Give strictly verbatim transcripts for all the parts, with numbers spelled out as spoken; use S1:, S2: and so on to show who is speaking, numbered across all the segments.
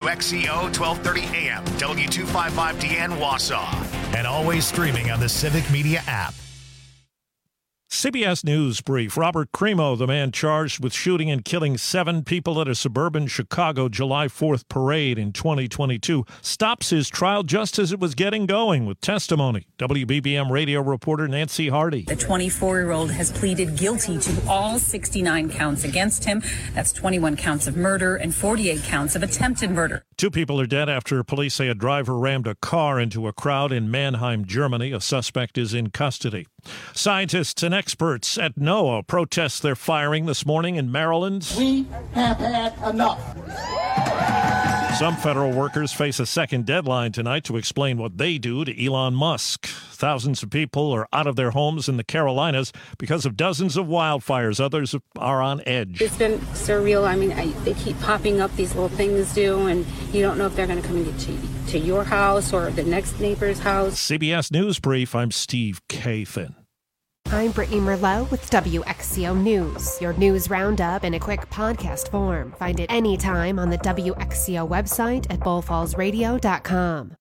S1: X C O twelve thirty A M, W two fifty-five D N Wausau, and always streaming on the Civic Media app.
S2: C B S News Brief. Robert Crimo, the man charged with shooting and killing seven people at a suburban Chicago July fourth parade in twenty twenty-two, stops his trial just as it was getting going with testimony. W B B M radio reporter Nancy Hardy.
S3: The twenty-four-year-old has pleaded guilty to all sixty-nine counts against him. That's twenty-one counts of murder and forty-eight counts of attempted murder.
S2: Two people are dead after police say a driver rammed a car into a crowd in Mannheim, Germany. A suspect is in custody. Scientists and experts at NOAA protest their firing this morning in Maryland.
S4: We have had enough.
S2: Some federal workers face a second deadline tonight to explain what they do to Elon Musk. Thousands of people are out of their homes in the Carolinas because of dozens of wildfires. Others are on edge.
S5: It's been surreal. I mean, I, they keep popping up, these little things do, and you don't know if they're going to come and get to, to your house or the next neighbor's house.
S2: C B S News Brief, I'm Steve Kathan.
S6: I'm Brittany Merlot with W X C O News, your news roundup in a quick podcast form. Find it anytime on the W X C O website at bull falls radio dot com.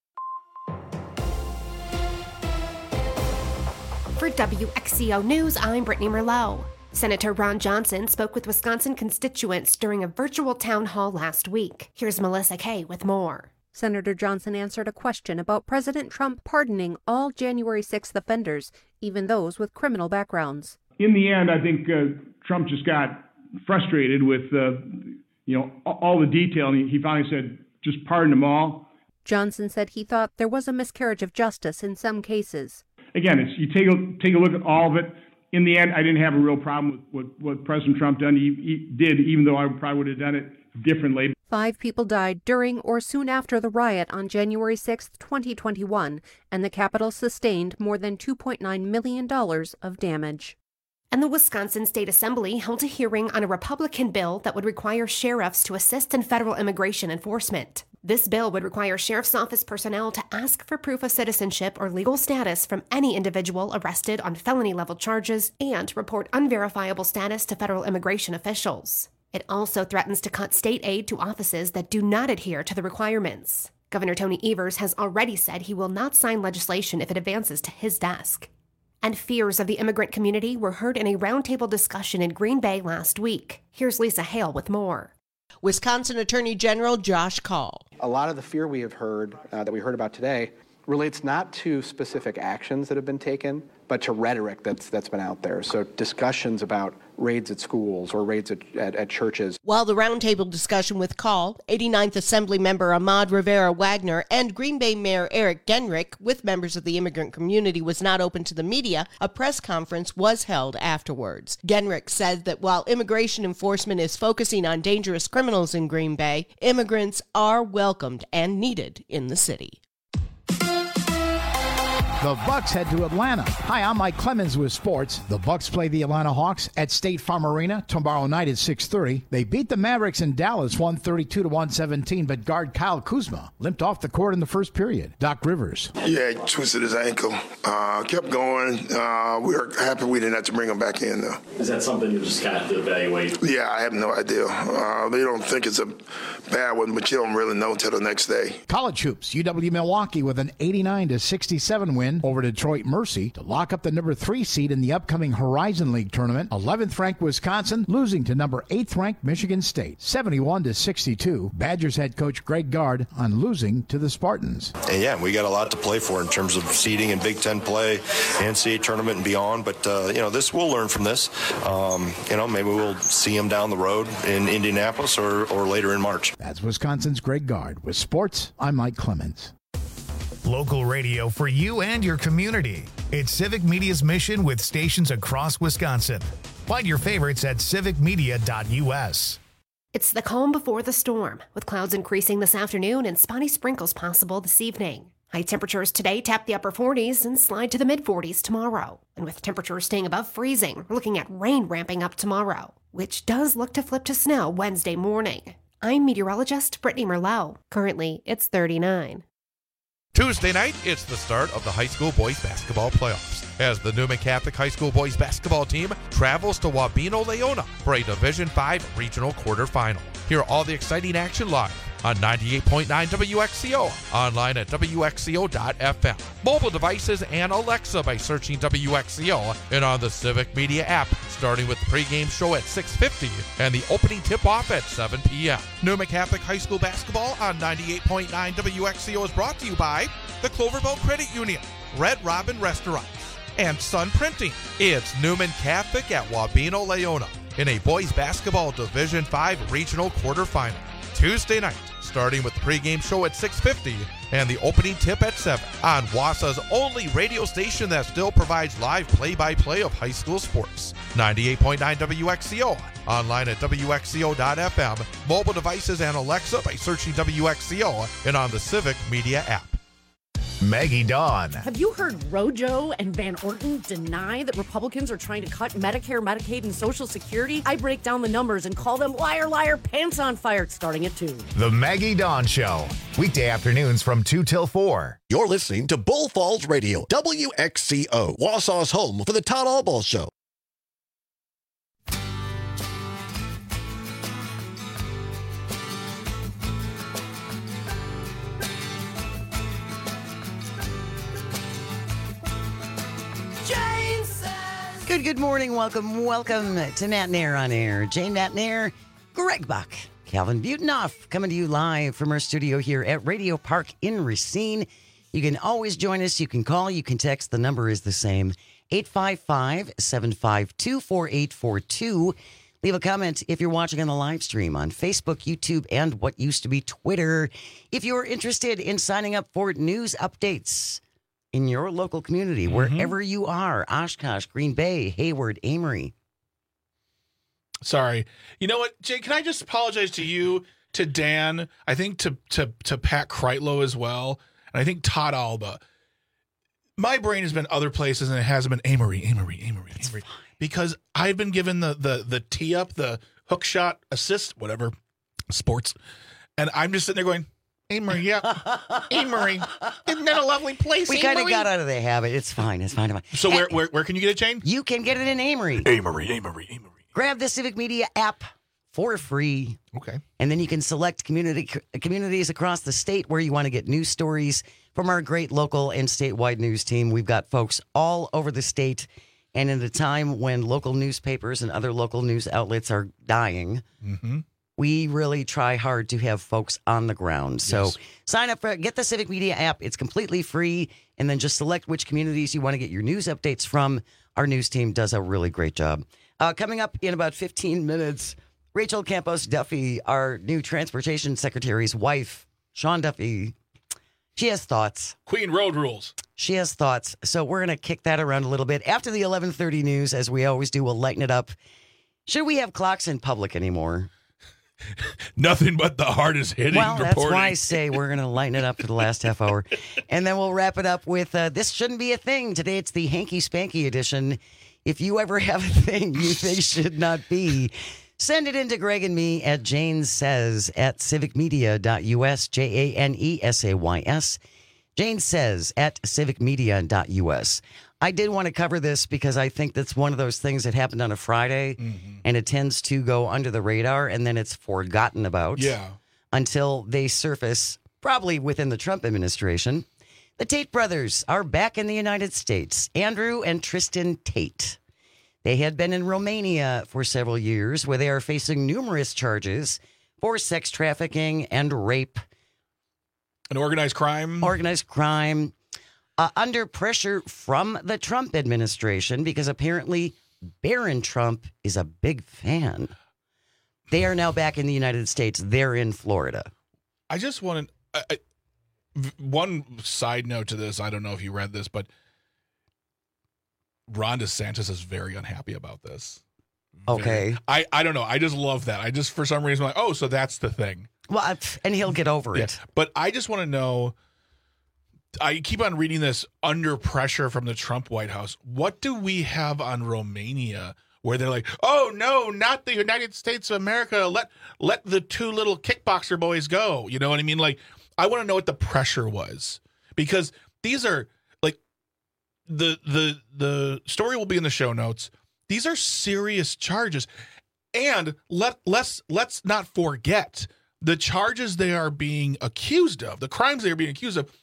S6: For W X C O News, I'm Brittany Merlot. Senator Ron Johnson spoke with Wisconsin constituents during a virtual town hall last week. Here's Melissa Kay with more.
S7: Senator Johnson answered a question about President Trump pardoning all January sixth offenders, even those with criminal backgrounds.
S8: In the end, I think uh, Trump just got frustrated with, uh, you know, all the detail, and he finally said, just pardon them all.
S7: Johnson said he thought there was a miscarriage of justice in some cases.
S8: Again, it's, you take a, take a look at all of it. In the end, I didn't have a real problem with what, what President Trump done. He, he did, even though I probably would have done it differently.
S7: Five people died during or soon after the riot on January sixth, twenty twenty-one, and the Capitol sustained more than two point nine million dollars of damage.
S6: And the Wisconsin State Assembly held a hearing on a Republican bill that would require sheriffs to assist in federal immigration enforcement. This bill would require sheriff's office personnel to ask for proof of citizenship or legal status from any individual arrested on felony-level charges and report unverifiable status to federal immigration officials. It also threatens to cut state aid to offices that do not adhere to the requirements. Governor Tony Evers has already said he will not sign legislation if it advances to his desk. And fears of the immigrant community were heard in a roundtable discussion in Green Bay last week. Here's Lisa Hale with more.
S9: Wisconsin Attorney General Josh Kaul.
S10: A lot of the fear we have heard, uh, that we heard about today, relates not to specific actions that have been taken, but to rhetoric that's that's been out there. So discussions about raids at schools or raids at, at, at churches.
S9: While the roundtable discussion with Kaul, eighty-ninth Assembly Member Ahmad Rivera Wagner, and Green Bay Mayor Eric Genrich with members of the immigrant community was not open to the media, a press conference was held afterwards. Genrich said that while immigration enforcement is focusing on dangerous criminals in Green Bay, immigrants are welcomed and needed in the city.
S11: The Bucks head to Atlanta. Hi, I'm Mike Clemens with sports. The Bucks play the Atlanta Hawks at State Farm Arena tomorrow night at six thirty. They beat the Mavericks in Dallas one thirty-two to one seventeen, but guard Kyle Kuzma limped off the court in the first period. Doc Rivers.
S12: Yeah, he twisted his ankle. Uh, kept going. Uh, we were happy we didn't have to bring him back in, though.
S13: Is that something you just got to evaluate?
S12: Yeah, I have no idea. Uh, they don't think it's a bad one, but you don't really know until the next day.
S11: College hoops. U W Milwaukee with an eighty-nine to sixty-seven win over Detroit Mercy to lock up the number three seed in the upcoming Horizon League tournament. eleventh ranked Wisconsin losing to number eighth ranked Michigan State, seventy-one to sixty-two. Badgers head coach Greg Gard on losing to the Spartans.
S14: And yeah, we got a lot to play for in terms of seeding and Big Ten play, N C double A tournament and beyond. But uh, you know, this we'll learn from this. Um, you know, maybe we'll see them down the road in Indianapolis or, or later in March.
S11: That's Wisconsin's Greg Gard. With sports, I'm Mike Clemens.
S1: Local radio for you and your community. It's Civic Media's mission with stations across Wisconsin. Find your favorites at civic media dot u s.
S6: It's the calm before the storm, with clouds increasing this afternoon and spotty sprinkles possible this evening. High temperatures today tap the upper forties and slide to the mid-forties tomorrow. And with temperatures staying above freezing, we're looking at rain ramping up tomorrow, which does look to flip to snow Wednesday morning. I'm meteorologist Brittany Merlot. Currently, it's thirty-nine.
S15: Tuesday night, it's the start of the high school boys basketball playoffs. as the Newman Catholic High School boys basketball team travels to Wabeno, Leona for a Division five regional quarterfinal. Hear all the exciting action live on ninety-eight point nine W X C O, online at W X C O dot F M, mobile devices, and Alexa by searching W X C O, and on the Civic Media app, starting with the pregame show at six fifty and the opening tip-off at seven p.m. Newman Catholic High School basketball on ninety-eight point nine W X C O is brought to you by the Cloverville Credit Union, Red Robin Restaurants, and Sun Printing. It's Newman Catholic at Wabeno, Leona in a boys basketball Division five regional quarterfinal. Tuesday night, starting with the pregame show at six fifty and the opening tip at seven on Wausau's only radio station that still provides live play-by-play of high school sports. ninety-eight point nine W X C O, online at W X C O dot F M, mobile devices, and Alexa by searching W X C O, and on the Civic Media app.
S1: Maggie Dawn.
S16: Have you heard Rojo and Van Orton deny that Republicans are trying to cut Medicare, Medicaid, and Social Security? I break down the numbers and call them liar, liar, pants on fire, starting at two.
S1: The Maggie Dawn Show, weekday afternoons from two till four.
S17: You're listening to Bull Falls Radio, W X C O, Wausau's home for the Todd Albaugh Show.
S18: Good, good morning. Welcome, welcome to Nat Nair on Air. Jane Nat Nair, Greg Buck, Calvin Butenoff, coming to you live from our studio here at Radio Park in Racine. You can always join us. You can call. You can text. The number is the same, eight five five, seven five two, four eight four two. Leave a comment if you're watching on the live stream on Facebook, YouTube, and what used to be Twitter. If you're interested in signing up for news updates in your local community, mm-hmm. wherever you are, Oshkosh, Green Bay, Hayward, Amory.
S19: Sorry. You know what, Jay, can I just apologize to you, to Dan, I think to to to Pat Kreitlow as well, and I think Todd Alba. My brain has been other places, and it hasn't been Amory, Amory, Amory, That's Amory. Fine. Because I've been given the the the tee up, the hook shot, assist, whatever, sports, and I'm just sitting there going, Amory, yeah. Amory. Isn't that a lovely place,
S18: We kind of got out of the habit. It's fine. It's fine. It's fine.
S19: So where, where where can you get it, Jane?
S18: You can get it in Amory.
S19: Amory, Amory, Amory.
S18: Grab the Civic Media app for free.
S19: Okay.
S18: And then you can select community communities across the state where you want to get news stories from our great local and statewide news team. We've got folks all over the state. And in a time when local newspapers and other local news outlets are dying,
S19: mm-hmm.
S18: we really try hard to have folks on the ground. So
S19: yes.
S18: sign up for get the Civic Media app. It's completely free. And then just select which communities you want to get your news updates from. Our news team does a really great job. Uh, coming up in about fifteen minutes, Rachel Campos Duffy, our new transportation secretary's wife, Sean Duffy, she has thoughts.
S19: Queen Road Rules.
S18: She has thoughts. So we're going to kick that around a little bit. After the eleven thirty news, as we always do, we'll lighten it up. Should we have clocks in public anymore?
S19: Nothing but the hardest hitting
S18: well,
S19: reporting.
S18: That's why I say we're going to lighten it up for the last half hour. And then we'll wrap it up with uh, This Shouldn't Be a Thing. Today it's the Hanky Spanky edition. If you ever have a thing you think should not be, send it in to Greg and me at Jane Says at civic media dot U S, J A N E S A Y S. Jane Says at civic media dot U S. I did want to cover this because I think that's one of those things that happened on a Friday,
S19: mm-hmm.
S18: and it tends to go under the radar, and then it's forgotten about
S19: yeah.
S18: until they surface, probably within the Trump administration. The Tate brothers are back in the United States. Andrew and Tristan Tate. They had been in Romania for several years, where they are facing numerous charges for sex trafficking and rape.
S19: An organized crime?
S18: Organized crime. Uh, under pressure from the Trump administration, because apparently Barron Trump is a big fan. They are now back in the United States. They're in Florida.
S19: I just wanted... I, I, one side note to this, I don't know if you read this, but Ron DeSantis is very unhappy about this.
S18: Okay.
S19: Very, I, I don't know. I just love that. I just, for some reason, like, oh, so that's the thing.
S18: Well, and he'll get over
S19: yeah.
S18: it.
S19: But I just want to know, I keep on reading this under pressure from the Trump White House. What do we have on Romania where they're like, oh, no, not the United States of America. Let let the two little kickboxer boys go. You know what I mean? Like, I want to know what the pressure was, because these are like, the the the story will be in the show notes. These are serious charges, and let let's let's not forget the charges they are being accused of, the crimes they are being accused of.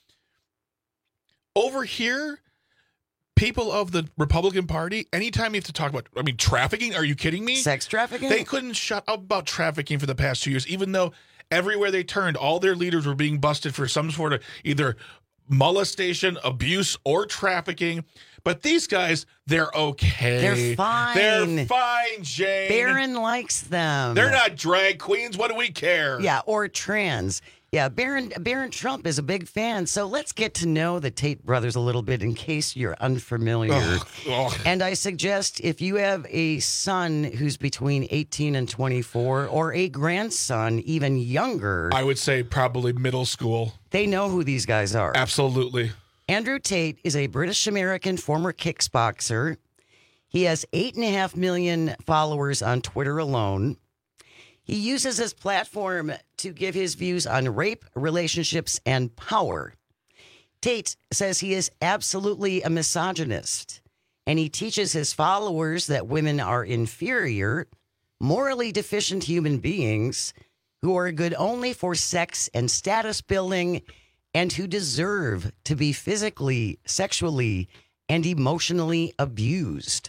S19: Over here, people of the Republican Party, anytime you have to talk about, I mean, trafficking, are you kidding me?
S18: Sex trafficking?
S19: They couldn't shut up about trafficking for the past two years, even though everywhere they turned, all their leaders were being busted for some sort of either molestation, abuse, or trafficking. But these guys, they're okay.
S18: They're fine.
S19: They're fine, Jane.
S18: Barron likes them.
S19: They're not drag queens. What do we care?
S18: Yeah, or trans. Yeah, Barron, Barron Trump is a big fan. So let's get to know the Tate brothers a little bit in case you're unfamiliar.
S19: Ugh, ugh.
S18: And I suggest if you have a son who's between eighteen and twenty-four or a grandson even younger,
S19: I would say probably middle school.
S18: They know who these guys are.
S19: Absolutely.
S18: Andrew Tate is a British-American former kickboxer. He has eight and a half million followers on Twitter alone. He uses his platform to give his views on rape, relationships, and power. Tate says he is absolutely a misogynist, and he teaches his followers that women are inferior, morally deficient human beings who are good only for sex and status building and who deserve to be physically, sexually, and emotionally abused.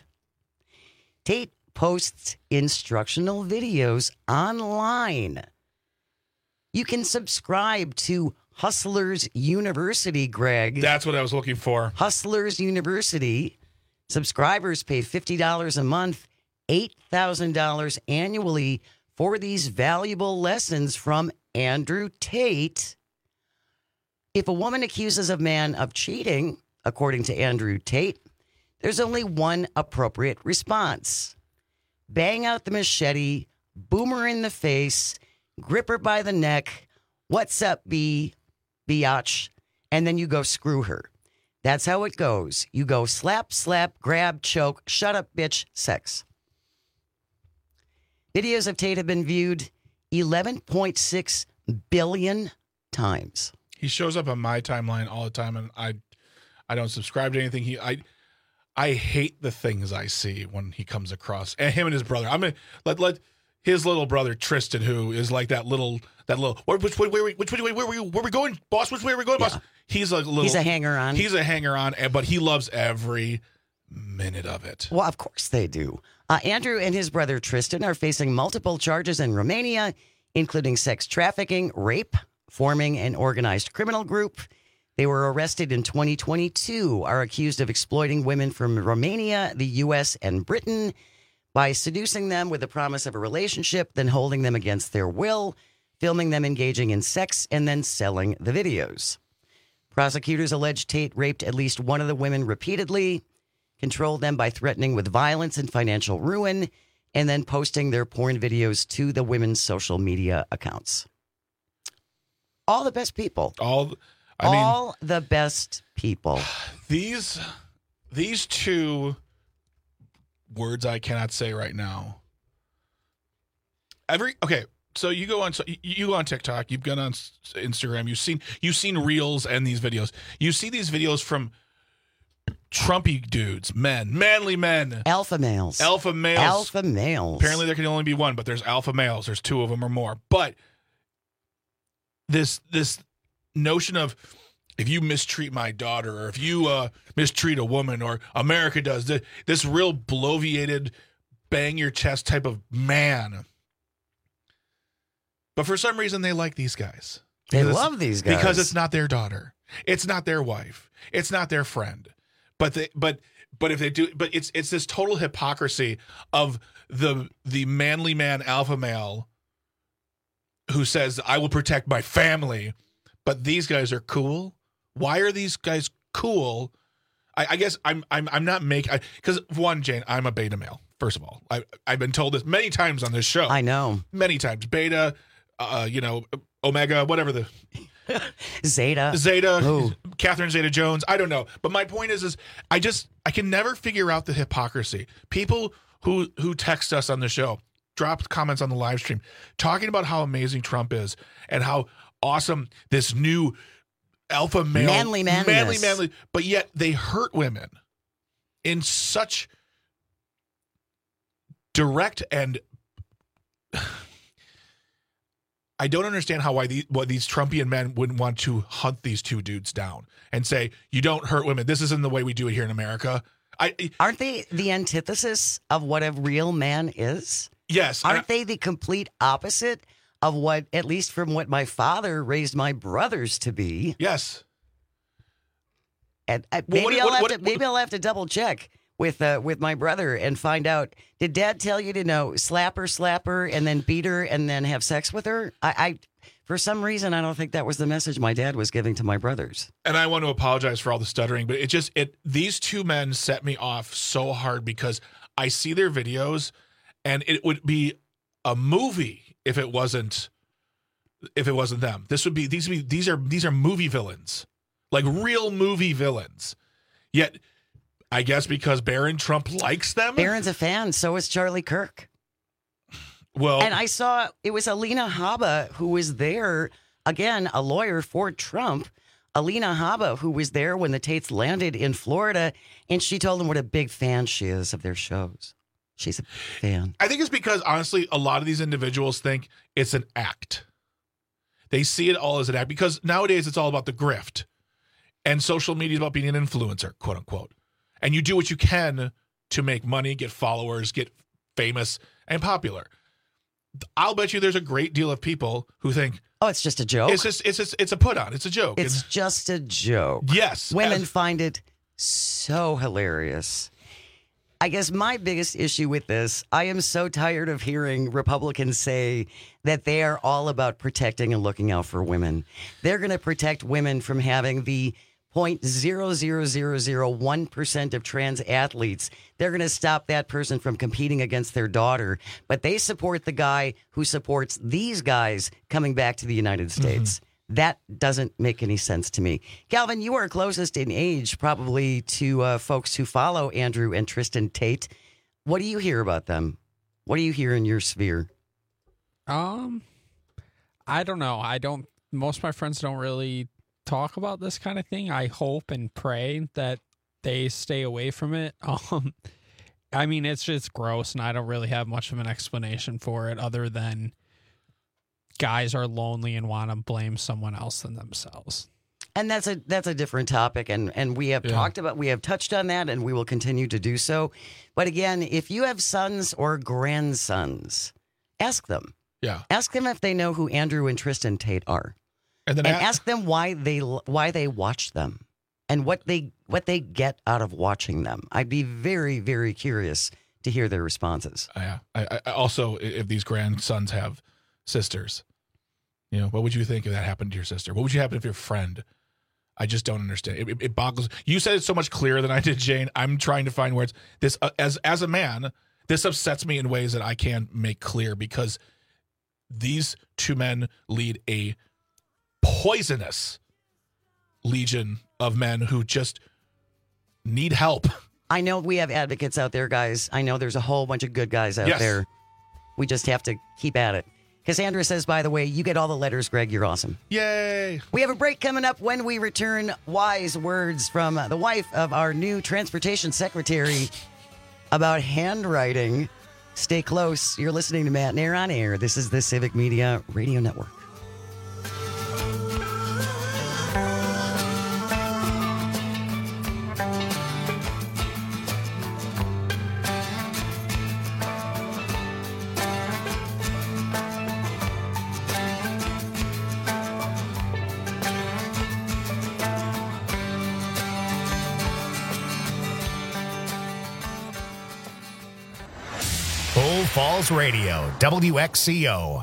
S18: Tate posts instructional videos online. You can subscribe to Hustlers University, Greg.
S19: That's what I was looking for.
S18: Hustlers University. Subscribers pay fifty dollars a month, eight thousand dollars annually for these valuable lessons from Andrew Tate. If a woman accuses a man of cheating, according to Andrew Tate, there's only one appropriate response. Bang out the machete, boom her in the face, grip her by the neck, what's up, B, biatch, and then you go screw her. That's how it goes. You go slap, slap, grab, choke, shut up, bitch, sex. Videos of Tate have been viewed eleven point six billion times.
S19: He shows up on my timeline all the time, and I I don't subscribe to anything. He I I hate the things I see when he comes across, and him and his brother. I'm gonna let let his little brother Tristan, who is like that little that little where, which way where we which way where were we where we going, boss? Which way are we going,
S18: Yeah.
S19: boss? He's a little
S18: He's a hanger on.
S19: He's a hanger on, but he loves every minute of it.
S18: Well, of course they do. Uh, Andrew and his brother Tristan are facing multiple charges in Romania, including sex trafficking, rape, forming an organized criminal group. They were arrested in twenty twenty-two, are accused of exploiting women from Romania, the U S, and Britain by seducing them with the promise of a relationship, then holding them against their will, filming them engaging in sex, and then selling the videos. Prosecutors allege Tate raped at least one of the women repeatedly, controlled them by threatening with violence and financial ruin, and then posting their porn videos to the women's social media accounts. All the best people.
S19: All I
S18: All
S19: mean,
S18: the best people.
S19: These these two words I cannot say right now. Every okay, so you go on so you go on TikTok, you've gone on Instagram, you've seen you've seen reels and these videos. You see these videos from Trumpy dudes, men, manly men,
S18: alpha males,
S19: alpha males,
S18: alpha males.
S19: Apparently, there can only be one, but there's alpha males. There's two of them or more. But this this notion of if you mistreat my daughter, or if you uh, mistreat a woman, or America does this, this real bloviated, bang your chest type of man. But for some reason, they like these guys.
S18: They
S19: Because-
S18: love these guys
S19: because it's not their daughter, it's not their wife, it's not their friend. But they, but but if they do, but it's it's this total hypocrisy of the the manly man alpha male who says I will protect my family, but these guys are cool. Why are these guys cool? I, I guess I'm I'm I'm not making because one, Jane, I'm a beta male. First of all, I I've been told this many times on this show.
S18: I know
S19: many times. Beta, uh, you know, Omega, whatever the.
S18: Zeta.
S19: Zeta,
S18: Ooh.
S19: Catherine Zeta-Jones, I don't know. But my point is, is I just, I can never figure out the hypocrisy. People who who text us on the show, dropped comments on the live stream, talking about how amazing Trump is and how awesome this new alpha male.
S18: Manly manliness.
S19: Manly, manly. But yet they hurt women. in such direct and I don't understand how why, the, why these Trumpian men wouldn't want to hunt these two dudes down and say, you don't hurt women. This isn't the way we do it here in America. I,
S18: Aren't they the antithesis of what a real man is?
S19: Yes.
S18: Aren't
S19: I,
S18: they the complete opposite of what, at least from what my father raised my brothers to be?
S19: Yes.
S18: And uh, maybe,
S19: what,
S18: I'll
S19: what,
S18: have
S19: what,
S18: to, maybe I'll have to double check with uh, with my brother and find out, did Dad tell you to know slap her, slap her, and then beat her and then have sex with her? I, I for some reason, I don't think that was the message my dad was giving to my brothers.
S19: And I want to apologize for all the stuttering, but it just, it these two men set me off so hard because I see their videos and it would be a movie if it wasn't, if it wasn't them. This would be, these would be, these are, these are movie villains, like real movie villains. Yet, I guess because Barron Trump likes them.
S18: Barron's a fan. So is Charlie Kirk.
S19: Well,
S18: and I saw it was Alina Habba who was there, again, a lawyer for Trump. Alina Habba, who was there when the Tates landed in Florida, and she told them what a big fan she is of their shows. She's a fan.
S19: I think it's because, honestly, a lot of these individuals think it's an act. They see it all as an act because nowadays it's all about the grift. And social media is about being an influencer, quote unquote. And you do what you can to make money, get followers, get famous and popular. I'll bet you there's a great deal of people who think,
S18: oh, it's just a joke.
S19: It's just, it's just, it's a put on. It's a joke.
S18: It's and, just a joke.
S19: Yes.
S18: Women
S19: as,
S18: find it so hilarious. I guess my biggest issue with this, I am so tired of hearing Republicans say that they are all about protecting and looking out for women. They're going to protect women from having the zero point zero zero zero zero one percent of trans athletes. They're going to stop that person from competing against their daughter. But they support the guy who supports these guys coming back to the United States. Mm-hmm. That doesn't make any sense to me. Calvin, you are closest in age probably to uh, folks who follow Andrew and Tristan Tate. What do you hear about them? What do you hear in your sphere?
S20: Um, I don't know. I don't, most of my friends don't really talk about this kind of thing. I hope and pray that they stay away from it. Um, I mean, it's just gross, and I don't really have much of an explanation for it other than guys are lonely and want to blame someone else than themselves.
S18: And that's a that's a different topic, and and we have yeah. talked about, we have touched on that, and we will continue to do so. But again, if you have sons or grandsons, ask them.
S19: Yeah,
S18: ask them if they know who Andrew and Tristan Tate are. And then and ask them why they why they watch them and what they what they get out of watching them. I'd be very, very curious to hear their responses.
S19: Yeah. I, I also, if these grandsons have sisters, you know, what would you think if that happened to your sister? What would you happen if your friend? I just don't understand. It, it, it boggles. You said it so much clearer than I did, Jane. I'm trying to find words. This uh, as as a man, this upsets me in ways that I can't make clear because these two men lead a poisonous legion of men who just need help.
S18: I know we have advocates out there, guys. I know there's a whole bunch of good guys out
S19: yes.
S18: there. We just have to keep at it. Cassandra says, by the way, you get all the letters, Greg. You're awesome.
S19: Yay.
S18: We have a break coming up. When we return, wise words from the wife of our new transportation secretary about handwriting. Stay close. You're listening to Matt Nair on Air. This is the Civic Media Radio Network.
S1: Falls Radio, W X C O.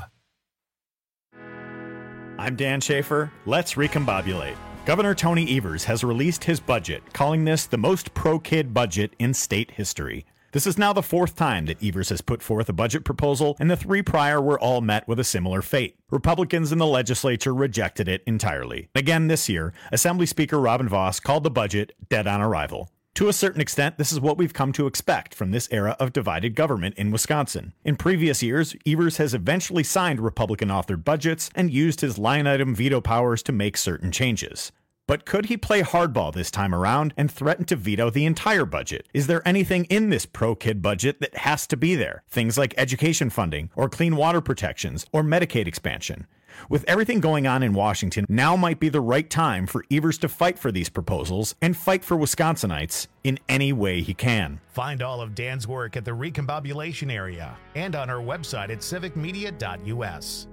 S21: I'm Dan Schaefer. Let's recombobulate. Governor Tony Evers has released his budget, calling this the most pro-kid budget in state history. This is now the fourth time that Evers has put forth a budget proposal, and the three prior were all met with a similar fate. Republicans in the legislature rejected it entirely. Again this year, Assembly Speaker Robin Vos called the budget dead on arrival. To a certain extent, this is what we've come to expect from this era of divided government in Wisconsin. In previous years, Evers has eventually signed Republican-authored budgets and used his line-item veto powers to make certain changes. But could he play hardball this time around and threaten to veto the entire budget? Is there anything in this pro-kid budget that has to be there? Things like education funding, or clean water protections, or Medicaid expansion. With everything going on in Washington, now might be the right time for Evers to fight for these proposals and fight for Wisconsinites in any way he can.
S1: Find all of Dan's work at the Recombobulation area and on our website at civic media dot u s.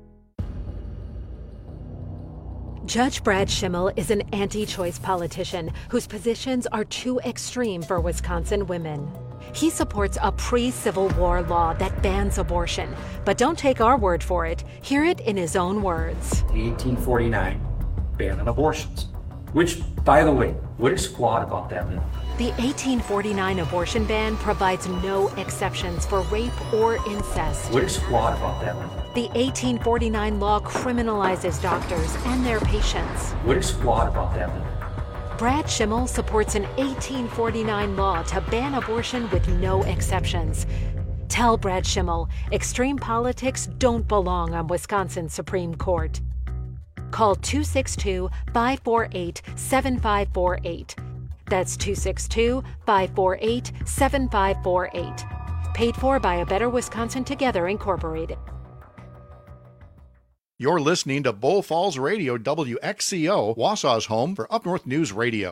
S3: Judge Brad Schimmel is an anti-choice politician whose positions are too extreme for Wisconsin women. He supports a pre-Civil War law that bans abortion. But don't take our word for it. Hear it in his own words.
S22: The eighteen forty-nine ban on abortions, which, by the way, what is squat about that?
S3: The eighteen forty-nine abortion ban provides no exceptions for rape or incest.
S22: What is squat about that?
S3: The eighteen forty-nine law criminalizes doctors and their patients.
S22: What is squat about that?
S3: Brad Schimmel supports an eighteen forty-nine law to ban abortion with no exceptions. Tell Brad Schimmel extreme politics don't belong on Wisconsin's Supreme Court. Call two six two, five four eight, seven five four eight. That's two six two, five four eight, seven five four eight. Paid for by A Better Wisconsin Together, Incorporated.
S23: You're listening to Bull Falls Radio, W X C O, Wausau's home for Up North News Radio.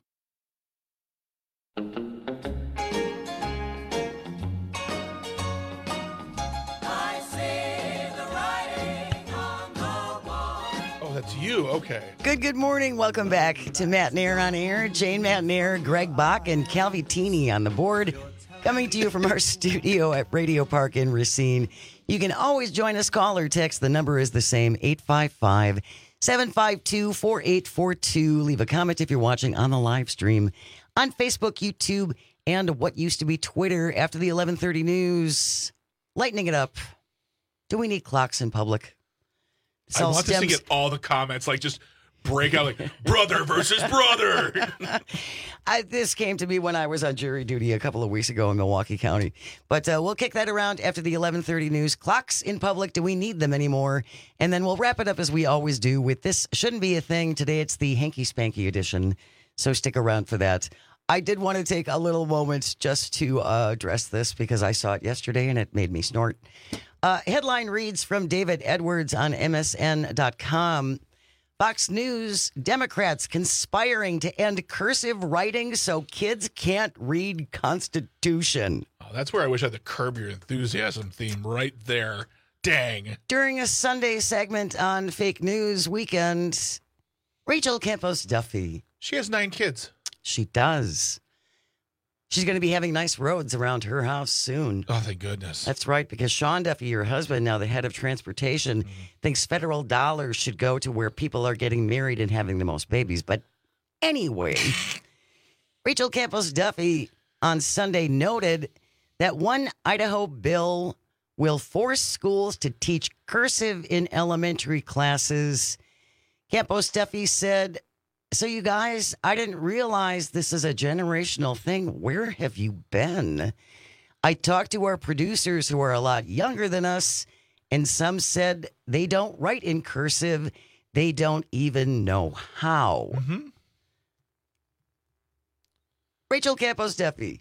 S19: Oh, that's you. Okay.
S18: Good, good morning. Welcome back to Matt Nair on Air. Jane Matt Nair, Greg Bach, and Calvi Teeny on the board. Coming to you from our studio at Radio Park in Racine. You can always join us, call or text. The number is the same, eight five five, seven five two, four eight four two. Leave a comment if you're watching on the live stream on Facebook, YouTube, and what used to be Twitter after the eleven thirty news. Lightening it up. Do we need clocks in public?
S19: I want stems- to get all the comments, like just break out like brother versus brother.
S18: I, this came to me when I was on jury duty a couple of weeks ago in Milwaukee County. But uh, we'll kick that around after the eleven thirty news. Clocks in public, do we need them anymore? And then we'll wrap it up as we always do with This Shouldn't Be a Thing. Today it's the Hanky Spanky edition, so stick around for that. I did want to take a little moment just to uh, address this because I saw it yesterday and it made me snort. Uh, headline reads from David Edwards on M S N dot com. Fox News, Democrats conspiring to end cursive writing so kids can't read Constitution.
S19: Oh, that's where I wish I had the Curb Your Enthusiasm theme right there. Dang.
S18: During a Sunday segment on Fake News Weekend, Rachel Campos Duffy.
S19: She has nine kids.
S18: She does. She's going to be having nice roads around her house soon.
S19: Oh, thank goodness.
S18: That's right, because Sean Duffy, your husband, now the head of transportation, mm-hmm. thinks federal dollars should go to where people are getting married and having the most babies. But anyway, Rachel Campos Duffy on Sunday noted that one Idaho bill will force schools to teach cursive in elementary classes. Campos Duffy said, so you guys, I didn't realize this is a generational thing. Where have you been? I talked to our producers who are a lot younger than us, and some said they don't write in cursive. They don't even know how.
S19: Mm-hmm.
S18: Rachel Campos Duffy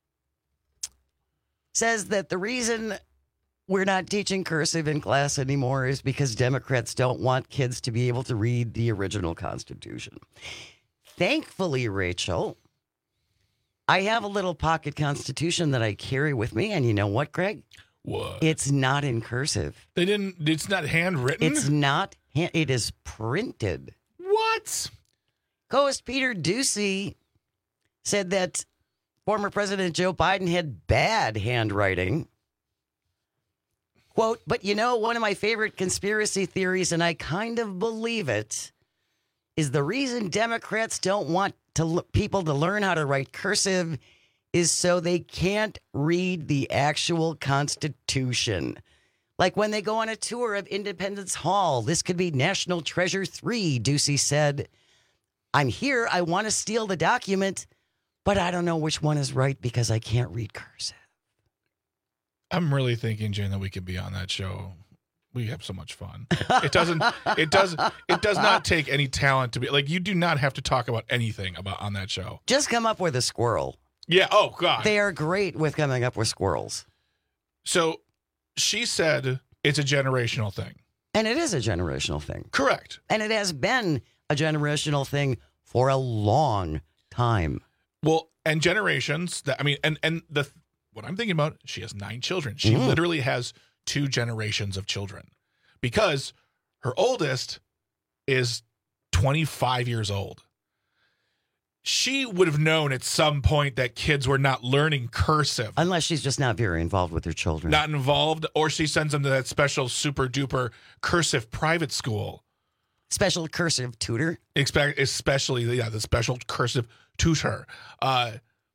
S18: says that the reason we're not teaching cursive in class anymore is because Democrats don't want kids to be able to read the original Constitution. Thankfully, Rachel, I have a little pocket Constitution that I carry with me. And you know what, Greg?
S19: What?
S18: It's not in cursive.
S19: They didn't, it's not handwritten?
S18: It's not, it is printed.
S19: What?
S18: Co-host Peter Doocy said that former President Joe Biden had bad handwriting. Quote, but you know, one of my favorite conspiracy theories, and I kind of believe it, is the reason Democrats don't want to people to learn how to write cursive is so they can't read the actual Constitution. Like when they go on a tour of Independence Hall, this could be National Treasure three, Doocy said. I'm here, I want to steal the document, but I don't know which one is right because I can't read cursive.
S19: I'm really thinking, Jen, that we could be on that show we have so much fun. It doesn't. It does. It does not take any talent to be like. You do not have to talk about anything about on that show.
S18: Just come up with a squirrel.
S19: Yeah. Oh God.
S18: They are great with coming up with squirrels.
S19: So she said it's a generational thing.
S18: And it is a generational thing.
S19: Correct.
S18: And it has been a generational thing for a long time.
S19: Well, and generations that I mean, and and the what I'm thinking about, she has nine children. She
S18: Mm.
S19: literally has two generations of children because her oldest is twenty-five years old. She would have known at some point that kids were not learning cursive.
S18: Unless she's just not very involved with her children.
S19: Not involved, or she sends them to that special super duper cursive private school.
S18: Special cursive tutor?
S19: Expect, especially, yeah, the special cursive tutor. Uh,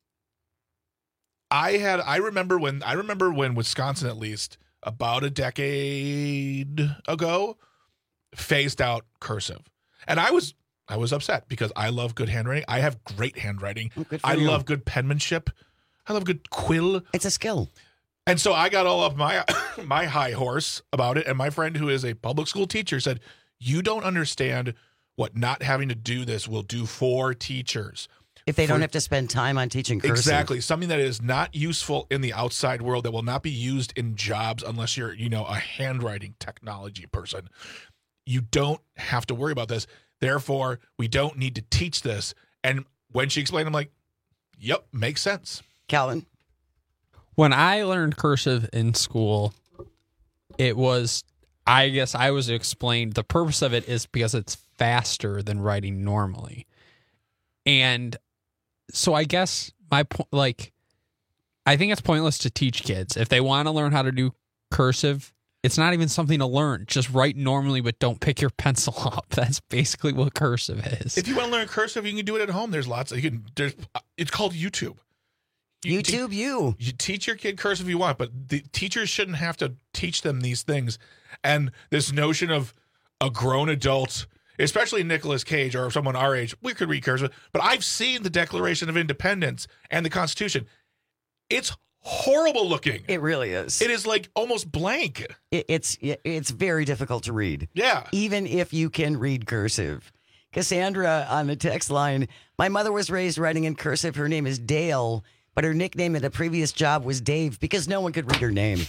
S19: I had, I remember when, I remember when Wisconsin, at least about a decade ago, phased out cursive. And I was, I was upset because I love good handwriting. I have great handwriting.
S18: Oh, good for
S19: I
S18: you.
S19: love good penmanship. I love good quill.
S18: It's a skill.
S19: And so I got all up my my high horse about it. And my friend who is a public school teacher said, you don't understand what not having to do this will do for teachers.
S18: If they
S19: For-
S18: don't have to spend time on teaching cursive.
S19: Exactly. Something that is not useful in the outside world, that will not be used in jobs unless you're, you know, a handwriting technology person. You don't have to worry about this. Therefore, we don't need to teach this. And when she explained, I'm like, yep, makes sense.
S18: Calvin?
S20: When I learned cursive in school, it was, I guess I was explained, the purpose of it is because it's faster than writing normally. And so I guess my point, like, I think it's pointless to teach kids. If they want to learn how to do cursive, it's not even something to learn. Just write normally, but don't pick your pencil up. That's basically what cursive is.
S19: If you want to learn cursive, you can do it at home. There's lots. You can. There's. It's called YouTube. You
S18: YouTube, you.
S19: You teach your kid cursive if you want, but the teachers shouldn't have to teach them these things. And this notion of a grown adult, especially Nicolas Cage or someone our age, we could read cursive. But I've seen the Declaration of Independence and the Constitution. It's horrible looking.
S18: It really is.
S19: It is like almost blank.
S18: It, it's it's very difficult to read.
S19: Yeah.
S18: Even if you can read cursive. Cassandra on the text line, my mother was raised writing in cursive. Her name is Dale, but her nickname at a previous job was Dave because no one could read her name.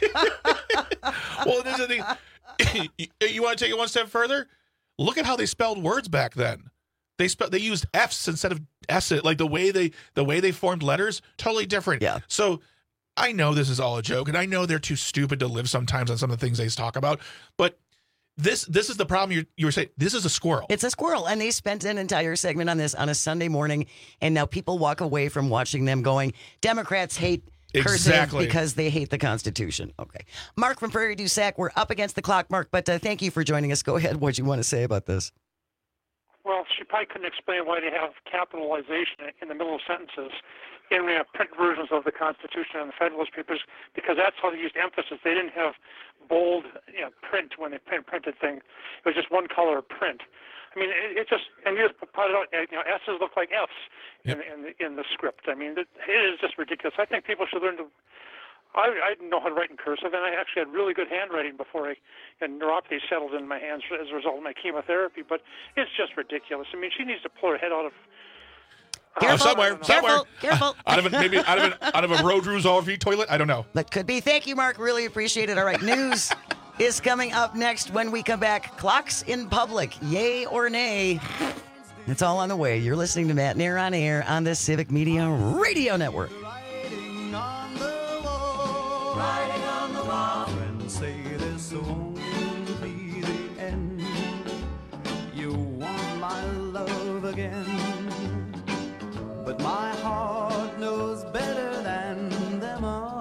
S19: Well, this is the thing. you, you want to take it one step further? Look at how they spelled words back then. They spe- they used F's instead of S's. Like the way they the way they formed letters, totally different.
S18: Yeah.
S19: So I know this is all a joke, and I know they're too stupid to live sometimes on some of the things they talk about. But this this is the problem. You you were saying this is a squirrel.
S18: It's a squirrel, and they spent an entire segment on this on a Sunday morning, and now people walk away from watching them going, Democrats hate cursive
S19: Exactly.
S18: because they hate the Constitution. Okay. Mark from Prairie du Sac, we're up against the clock, Mark, but uh, thank you for joining us. Go ahead. What do you want to say about this?
S2: Well, she probably couldn't explain why they have capitalization in the middle of sentences in uh, print versions of the Constitution and the Federalist Papers, because that's how they used emphasis. They didn't have bold you know, print when they print, printed things. It was just one color print. I mean, it, it just, and you just put it out, you know, S's look like F's in, in, the, in the script. I mean, it, it is just ridiculous. I think people should learn to, I, I didn't know how to write in cursive, and I actually had really good handwriting before I, and neuropathy settled in my hands as a result of my chemotherapy, but it's just ridiculous. I mean, she needs to pull her head out of
S19: Oh, somewhere, somewhere,
S18: careful.
S19: out of a, maybe out of an, out of a road resolve toilet. I don't know.
S18: That could be. Thank you, Mark. Really appreciate it. All right, news is coming up next when we come back. Clocks in public, yay or nay? It's all on the way. You're listening to Matt Nair on Air on the Civic Media Radio Network.
S4: Writing on the wall, friends say this won't be the end. You want my love again, but my heart knows better than them all.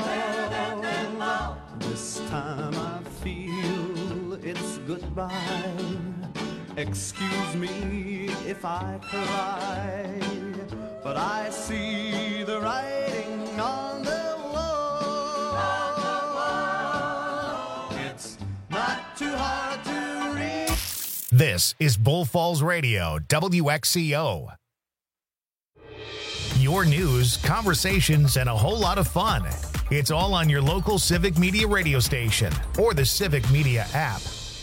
S4: This time I feel it's goodbye. Excuse me if I cry, but I see the writing on the wall. It's not too hard to read.
S1: This is Bull Falls Radio, W X C O. Your news, conversations, and a whole lot of fun. It's all on your local Civic Media radio station or the Civic Media app.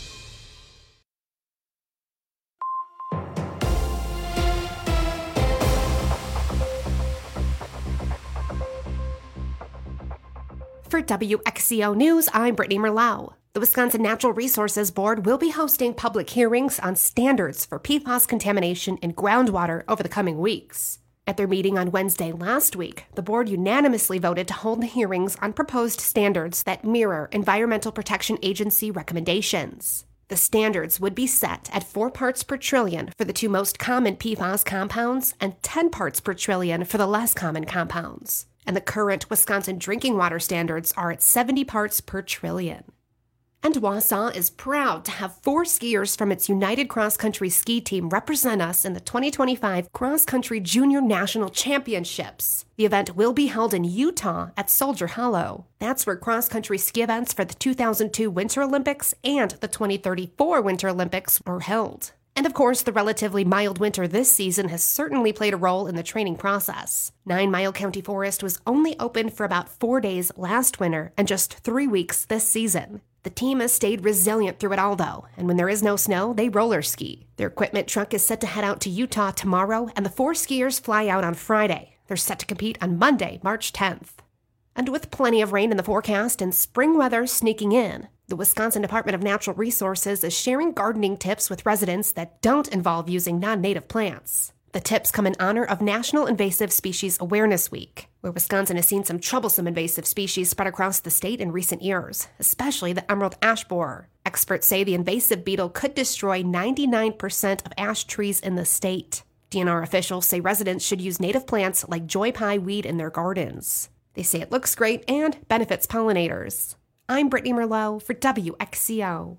S6: For W X C O News, I'm Brittany Merlau. The Wisconsin Natural Resources Board will be hosting public hearings on standards for P FAS contamination in groundwater over the coming weeks. At their meeting on Wednesday last week, the board unanimously voted to hold the hearings on proposed standards that mirror Environmental Protection Agency recommendations. The standards would be set at four parts per trillion for the two most common P FAS compounds and ten parts per trillion for the less common compounds. And the current Wisconsin drinking water standards are at seventy parts per trillion. And Wausau is proud to have four skiers from its United Cross Country ski team represent us in the twenty twenty-five Cross Country Junior National Championships. The event will be held in Utah at Soldier Hollow. That's where cross-country ski events for the two thousand two Winter Olympics and the twenty thirty-four Winter Olympics were held. And of course, the relatively mild winter this season has certainly played a role in the training process. Nine Mile County Forest was only open for about four days last winter and just three weeks this season. The team has stayed resilient through it all, though, and when there is no snow, they roller ski. Their equipment truck is set to head out to Utah tomorrow, and the four skiers fly out on Friday. They're set to compete on Monday, March tenth. And with plenty of rain in the forecast and spring weather sneaking in, the Wisconsin Department of Natural Resources is sharing gardening tips with residents that don't involve using non-native plants. The tips come in honor of National Invasive Species Awareness Week, where Wisconsin has seen some troublesome invasive species spread across the state in recent years, especially the emerald ash borer. Experts say the invasive beetle could destroy ninety-nine percent of ash trees in the state. D N R officials say residents should use native plants like joy pie weed in their gardens. They say it looks great and benefits pollinators. I'm Brittany Merlot for W X C O.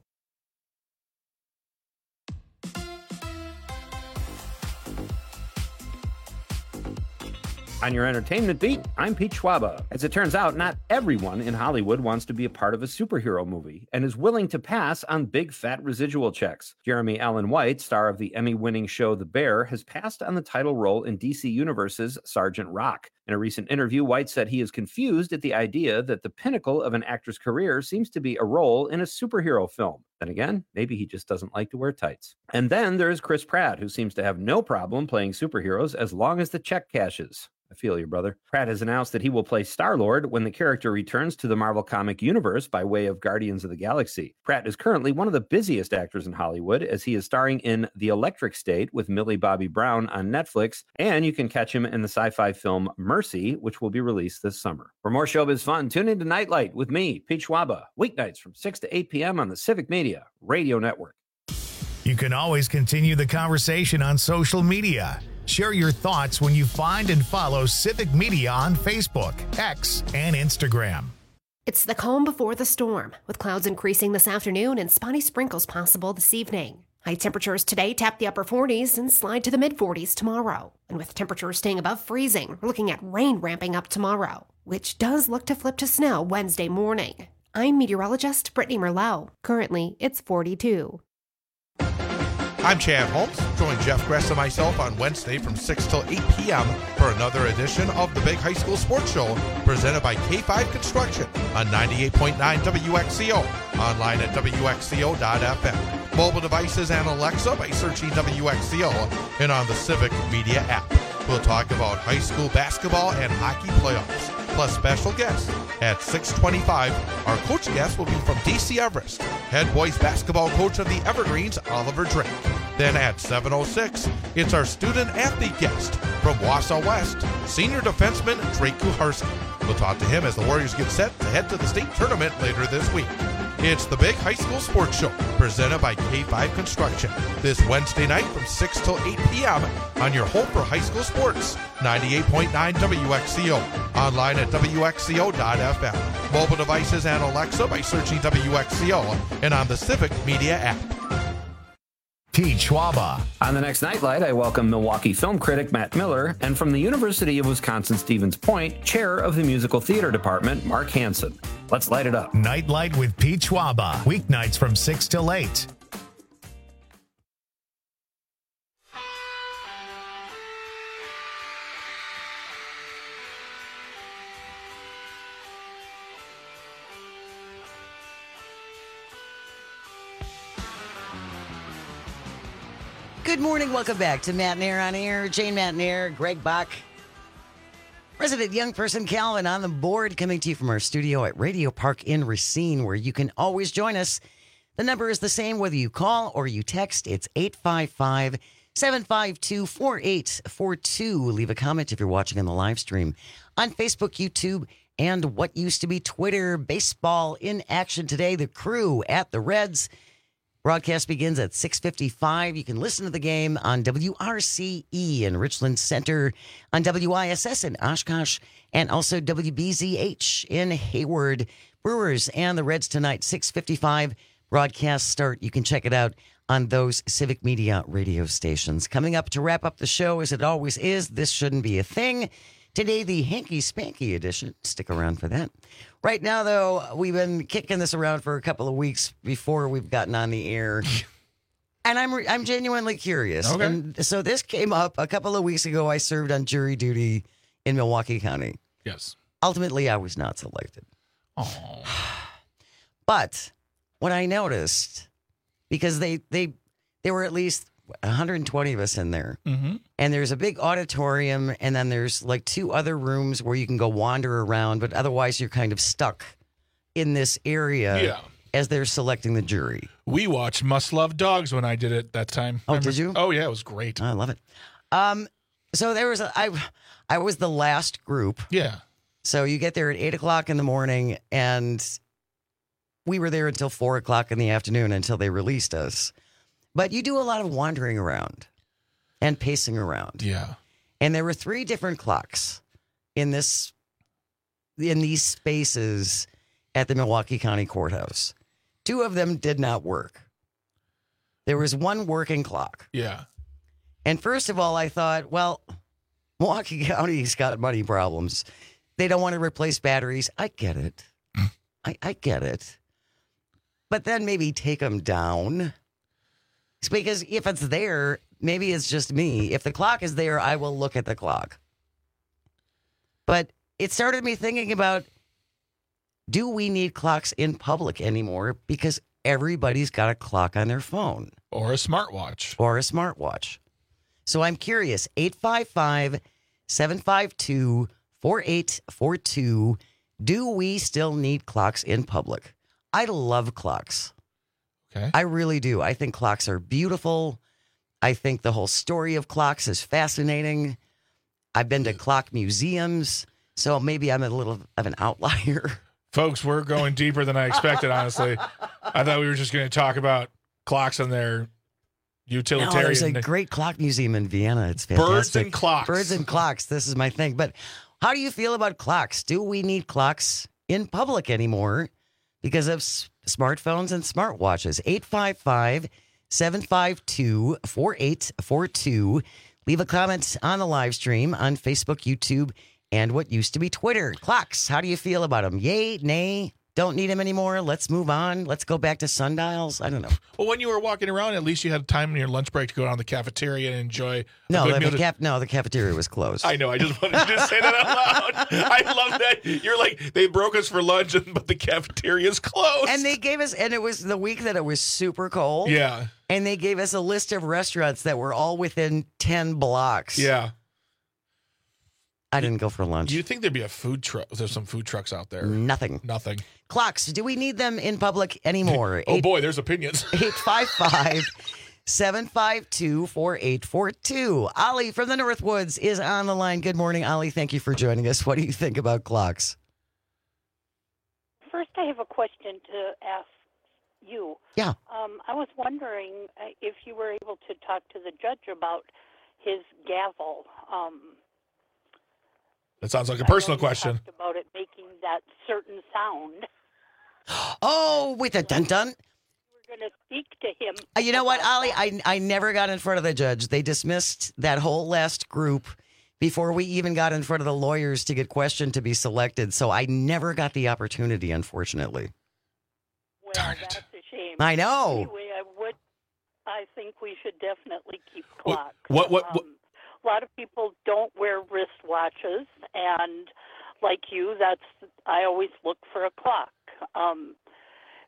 S5: On your entertainment beat, I'm Pete Schwaba. As it turns out, not everyone in Hollywood wants to be a part of a superhero movie and is willing to pass on big fat residual checks. Jeremy Allen White, star of the Emmy-winning show The Bear, has passed on the title role in D C Universe's Sergeant Rock. In a recent interview, White said he is confused at the idea that the pinnacle of an actor's career seems to be a role in a superhero film. Then again, maybe he just doesn't like to wear tights. And then there's Chris Pratt, who seems to have no problem playing superheroes as long as the check cashes. I feel you, brother. Pratt has announced that he will play Star-Lord when the character returns to the Marvel comic universe by way of Guardians of the Galaxy. Pratt is currently one of the busiest actors in Hollywood, as he is starring in The Electric State with Millie Bobby Brown on Netflix, and you can catch him in the sci-fi film Mercy, which will be released this summer. For more showbiz fun, tune into Nightlight with me, Pete Schwaba, weeknights from six to eight p.m. on the Civic Media Radio Network.
S1: You can always continue the conversation on social media. Share your thoughts when you find and follow Civic Media on Facebook, X, and Instagram.
S6: It's the calm before the storm, with clouds increasing this afternoon and spotty sprinkles possible this evening. High temperatures today tap the upper forties and slide to the mid-forties tomorrow. And with temperatures staying above freezing, we're looking at rain ramping up tomorrow, which does look to flip to snow Wednesday morning. I'm meteorologist Brittany Merlot. Currently, it's forty-two.
S15: I'm Chad Holmes. Join Jeff Gress and myself on Wednesday from six till eight p.m. for another edition of the Big High School Sports Show presented by K five Construction on ninety-eight point nine W X C O, online at W X C O dot F M. Mobile devices and Alexa by searching W X C O and on the Civic Media app. We'll talk about high school basketball and hockey playoffs, plus special guests. At six twenty-five, our coach guest will be from D C Everest, head boys basketball coach of the Evergreens, Oliver Drake. Then at seven oh six, it's our student-athlete guest from Wausau West, senior defenseman Drake Kuharski. We'll talk to him as the Warriors get set to head to the state tournament later this week. It's the Big High School Sports Show, presented by K five Construction, this Wednesday night from six till eight p.m. on your home for high school sports, ninety-eight point nine W X C O, online at W X C O dot F M. Mobile devices and Alexa by searching W X C O and on the Civic Media app.
S1: Pete Schwaba.
S5: On the next Nightlight, I welcome Milwaukee film critic Matt Miller, and from the University of Wisconsin-Stevens Point, chair of the musical theater department, Mark Hansen. Let's light it up.
S1: Nightlight with Pete Schwaba, weeknights from six till eight.
S18: Good morning. Welcome back to Matt and Air on Air. Jane Matt and Air, Greg Bach, resident young person Calvin on the board, coming to you from our studio at Radio Park in Racine, where you can always join us. The number is the same whether you call or you text. It's eight five five, seven five two, four eight four two. Leave a comment if you're watching on the live stream on Facebook, YouTube, and what used to be Twitter. Baseball in action today. The Crew at the Reds. Broadcast begins at six fifty-five. You can listen to the game on W R C E in Richland Center, on W I S S in Oshkosh, and also W B Z H in Hayward. Brewers and the Reds tonight, six fifty-five. Broadcast start. You can check it out on those Civic Media radio stations. Coming up to wrap up the show, as it always is, This Shouldn't Be a Thing. Today, the Hanky Spanky edition. Stick around for that. Right now, though, we've been kicking this around for a couple of weeks before we've gotten on the air. And I'm I'm genuinely curious.
S19: Okay.
S18: And so this came up a couple of weeks ago. I served on jury duty in Milwaukee County.
S19: Yes.
S18: Ultimately, I was not selected.
S19: Oh.
S18: But what I noticed, because they they there were at least one hundred twenty of us in there.
S19: Mm-hmm.
S18: And there's a big auditorium, and then there's like two other rooms where you can go wander around, but otherwise you're kind of stuck in this area
S19: Yeah.
S18: as they're selecting the jury.
S19: We watched Must Love Dogs when I did it that time.
S18: Oh,
S19: Remember?
S18: did you?
S19: Oh, yeah, it was great.
S18: I love it. Um, so there was a, I, I was the last group.
S19: Yeah.
S18: So you get there at eight o'clock in the morning, and we were there until four o'clock in the afternoon until they released us. But you do a lot of wandering around and pacing around.
S19: Yeah.
S18: And there were three different clocks in this, in these spaces at the Milwaukee County Courthouse. Two of them did not work. There was one working clock.
S19: Yeah.
S18: And first of all, I thought, well, Milwaukee County's got money problems. They don't want to replace batteries. I get it. I, I get it. But then maybe take them down. It's because if it's there, maybe it's just me. If the clock is there, I will look at the clock. But it started me thinking about, do we need clocks in public anymore? Because everybody's got a clock on their phone.
S19: Or a smartwatch.
S18: Or a smartwatch. So I'm curious. eight five five, seven five two, four eight four two. Do we still need clocks in public? I love clocks.
S19: Okay.
S18: I really do. I think clocks are beautiful. I think the whole story of clocks is fascinating. I've been to clock museums, so maybe I'm a little of an outlier.
S19: Folks, we're going deeper than I expected, honestly. I thought we were just going to talk about clocks and their utilitarian.
S18: No, there's a great clock museum in Vienna. It's fantastic.
S19: Birds and clocks.
S18: Birds and clocks. This is my thing. But how do you feel about clocks? Do we need clocks in public anymore because of s- smartphones and smartwatches? eight five five, seven five two, four eight four two. Leave a comment on the live stream on Facebook, YouTube, and what used to be Twitter. Clocks, how do you feel about them? Yay, nay, don't need them anymore. Let's move on. Let's go back to sundials. I don't know.
S19: Well, when you were walking around, at least you had time in your lunch break to go down to the cafeteria and enjoy a
S18: No,
S19: good
S18: the,
S19: meal
S18: the
S19: to-
S18: cap, no, the cafeteria was closed.
S19: I know. I just wanted to say that out loud. I love that. You're like, they broke us for lunch, but the cafeteria's closed.
S18: And they gave us, and it was the week that it was super cold.
S19: Yeah.
S18: And they gave us a list of restaurants that were all within ten blocks.
S19: Yeah.
S18: I didn't go for lunch.
S19: Do you think there'd be a food truck? There's some food trucks out there.
S18: Nothing.
S19: Nothing.
S18: Clocks, do we need them in public anymore?
S19: Oh, boy, there's opinions.
S18: eight five five, seven five two, four eight four two. Ollie from the Northwoods is on the line. Good morning, Ollie. Thank you for joining us. What do you think about clocks?
S7: First, I have a question to ask you.
S18: Yeah.
S7: Um, I was wondering uh, if you were able to talk to the judge about his gavel. Um,
S19: That sounds like a personal
S7: I know you
S19: question.
S7: talked about it making that certain sound.
S18: Oh, with a dun-dun?
S7: We're going to speak to him.
S18: Uh, You know what,
S7: about
S18: Ollie?
S7: that.
S18: I, I never got in front of the judge. They dismissed that whole last group before we even got in front of the lawyers to get questioned to be selected. So I never got the opportunity, unfortunately.
S7: Well, that's a shame.
S18: I know.
S7: Anyway, I would. I think we should definitely keep clocks.
S19: What? What? what
S7: Um, a lot of people don't wear wristwatches, and like you, that's I always look for a clock. Um,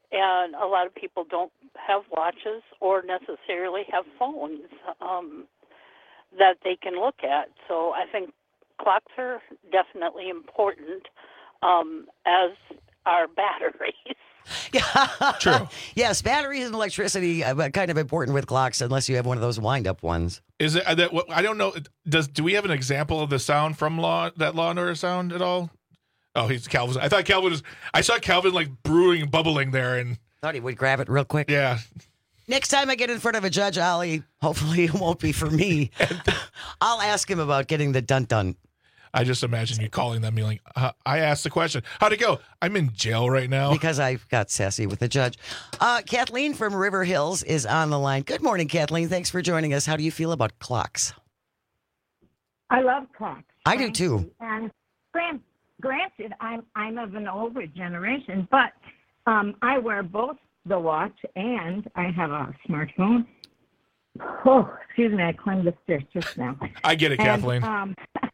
S7: and a lot of people don't have watches or necessarily have phones um, that they can look at. So I think clocks are definitely important, um, as are batteries.
S18: Yeah,
S19: true.
S18: Yes, batteries and electricity are kind of important with clocks, unless you have one of those wind-up ones.
S19: Is it that? I don't know. Does do we have an example of the sound from Law that Law and Order sound at all? Oh, he's Calvin. I thought Calvin was. I saw Calvin like brewing and bubbling there, and
S18: thought he would grab it real quick.
S19: Yeah.
S18: Next time I get in front of a judge, Ollie, hopefully it won't be for me. I'll ask him about getting the dun dun.
S19: I just imagine you calling them, being like, uh, I asked the question. How'd it go? I'm in jail right now.
S18: Because I got sassy with the judge. Uh, Kathleen from River Hills is on the line. Good morning, Kathleen. Thanks for joining us. How do you feel about clocks?
S8: I love clocks.
S18: I do too.
S8: And grant, granted, I'm I'm of an older generation, but um, I wear both the watch and I have a smartphone. Oh, excuse me, I climbed the stairs just now.
S19: I get it,
S8: and,
S19: Kathleen.
S8: Um,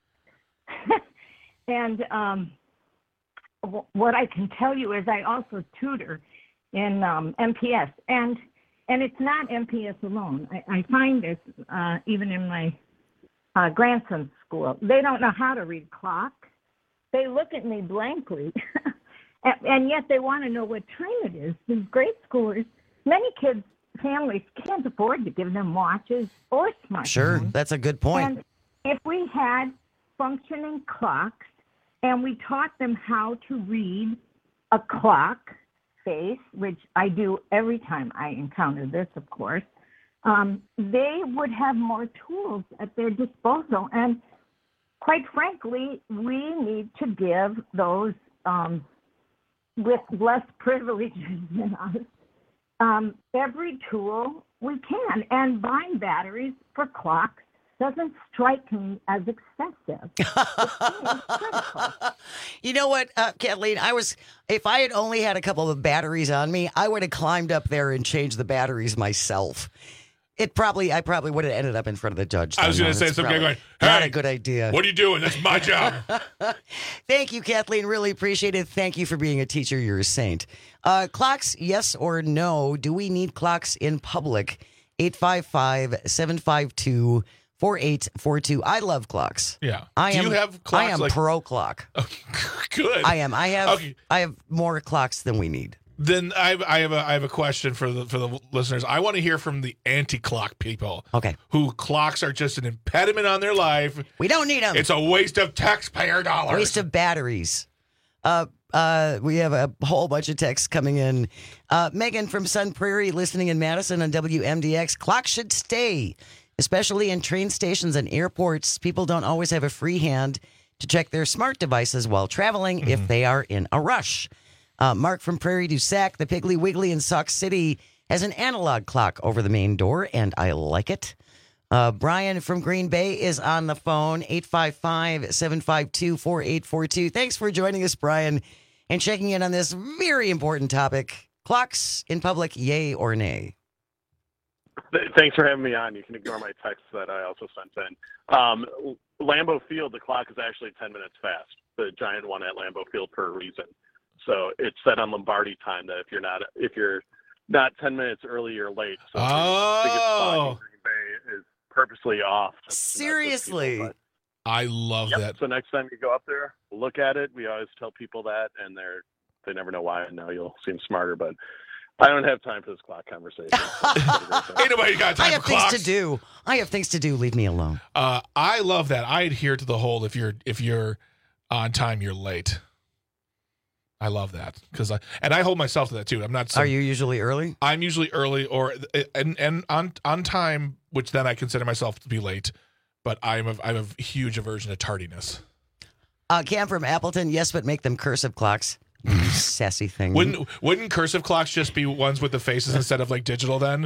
S8: and um, w- what I can tell you is I also tutor in um, M P S, and and it's not M P S alone. I, I find this uh, even in my uh, grandson's school. They don't know how to read clock. They look at me blankly, and, and yet they want to know what time it is. These grade schoolers, many kids, families can't afford to give them watches or smartphones.
S18: Sure, that's a good point.
S8: And if we had functioning clocks and we taught them how to read a clock face, which I do every time I encounter this, of course, um, they would have more tools at their disposal. And quite frankly, we need to give those um, with less privileges than us um, every tool we can. And buying batteries for clocks doesn't strike me as excessive.
S18: You know what, uh, Kathleen? I was, if I had only had a couple of batteries on me, I would have climbed up there and changed the batteries myself. It probably, I probably would have ended up in front of the judge.
S19: I was going to say something going, hey,
S18: not a good idea.
S19: What are you doing? That's my job.
S18: Thank you, Kathleen. Really appreciate it. Thank you for being a teacher. You're a saint. Uh, clocks, yes or no? Do we need clocks in public? eight five five, seven five two, four eight four two. I love clocks.
S19: Yeah.
S18: I
S19: Do
S18: am,
S19: you have clocks?
S18: I am
S19: like...
S18: pro clock.
S19: Good.
S18: I am. I have.
S19: Okay.
S18: I have more clocks than we need.
S19: Then I have, I have a I have a question for the for the listeners. I want to hear from the anti-clock people.
S18: Okay.
S19: Who clocks are just an impediment on their life.
S18: We don't need them.
S19: It's a waste of taxpayer dollars.
S18: Waste of batteries. Uh, uh, we have a whole bunch of texts coming in. Uh, Megan from Sun Prairie, listening in Madison on W M D X. Clocks should stay, especially in train stations and airports. People don't always have a free hand to check their smart devices while traveling mm-hmm. if they are in a rush. Uh, Mark from Prairie du Sac, the Piggly Wiggly in Sauk City, has an analog clock over the main door, and I like it. Uh, Brian from Green Bay is on the phone, eight five five, seven five two, four eight four two. Thanks for joining us, Brian, and checking in on this very important topic. Clocks in public, yay or nay?
S9: Thanks for having me on. You can ignore my text that I also sent in. Um, Lambeau Field, the clock is actually ten minutes fast, the giant one at Lambeau Field, for a reason. So it's set on Lombardi time that if you're not if you're not ten minutes early, you're late. So
S19: oh.
S9: the biggest clock in Green Bay is purposely off.
S18: Seriously?
S9: People,
S19: I love
S9: yep.
S19: that.
S9: So next time you go up there, look at it. We always tell people that, and they're they never know why. And now you'll seem smarter, but I don't have time for this clock conversation.
S19: Ain't nobody got time
S18: I have
S19: for
S18: things
S19: clocks.
S18: to do. I have things to do. Leave me alone.
S19: Uh, I love that. I adhere to the whole if you're if you're on time, you're late. I love that because I and I hold myself to that too. I'm not. Some,
S18: Are you usually early?
S19: I'm usually early or and and on on time, which then I consider myself to be late. But I'm a, I'm a huge aversion to tardiness.
S18: Uh, Cam from Appleton, yes, but make them cursive clocks. Sassy thing.
S19: Wouldn't wouldn't cursive clocks just be ones with the faces instead of like digital then?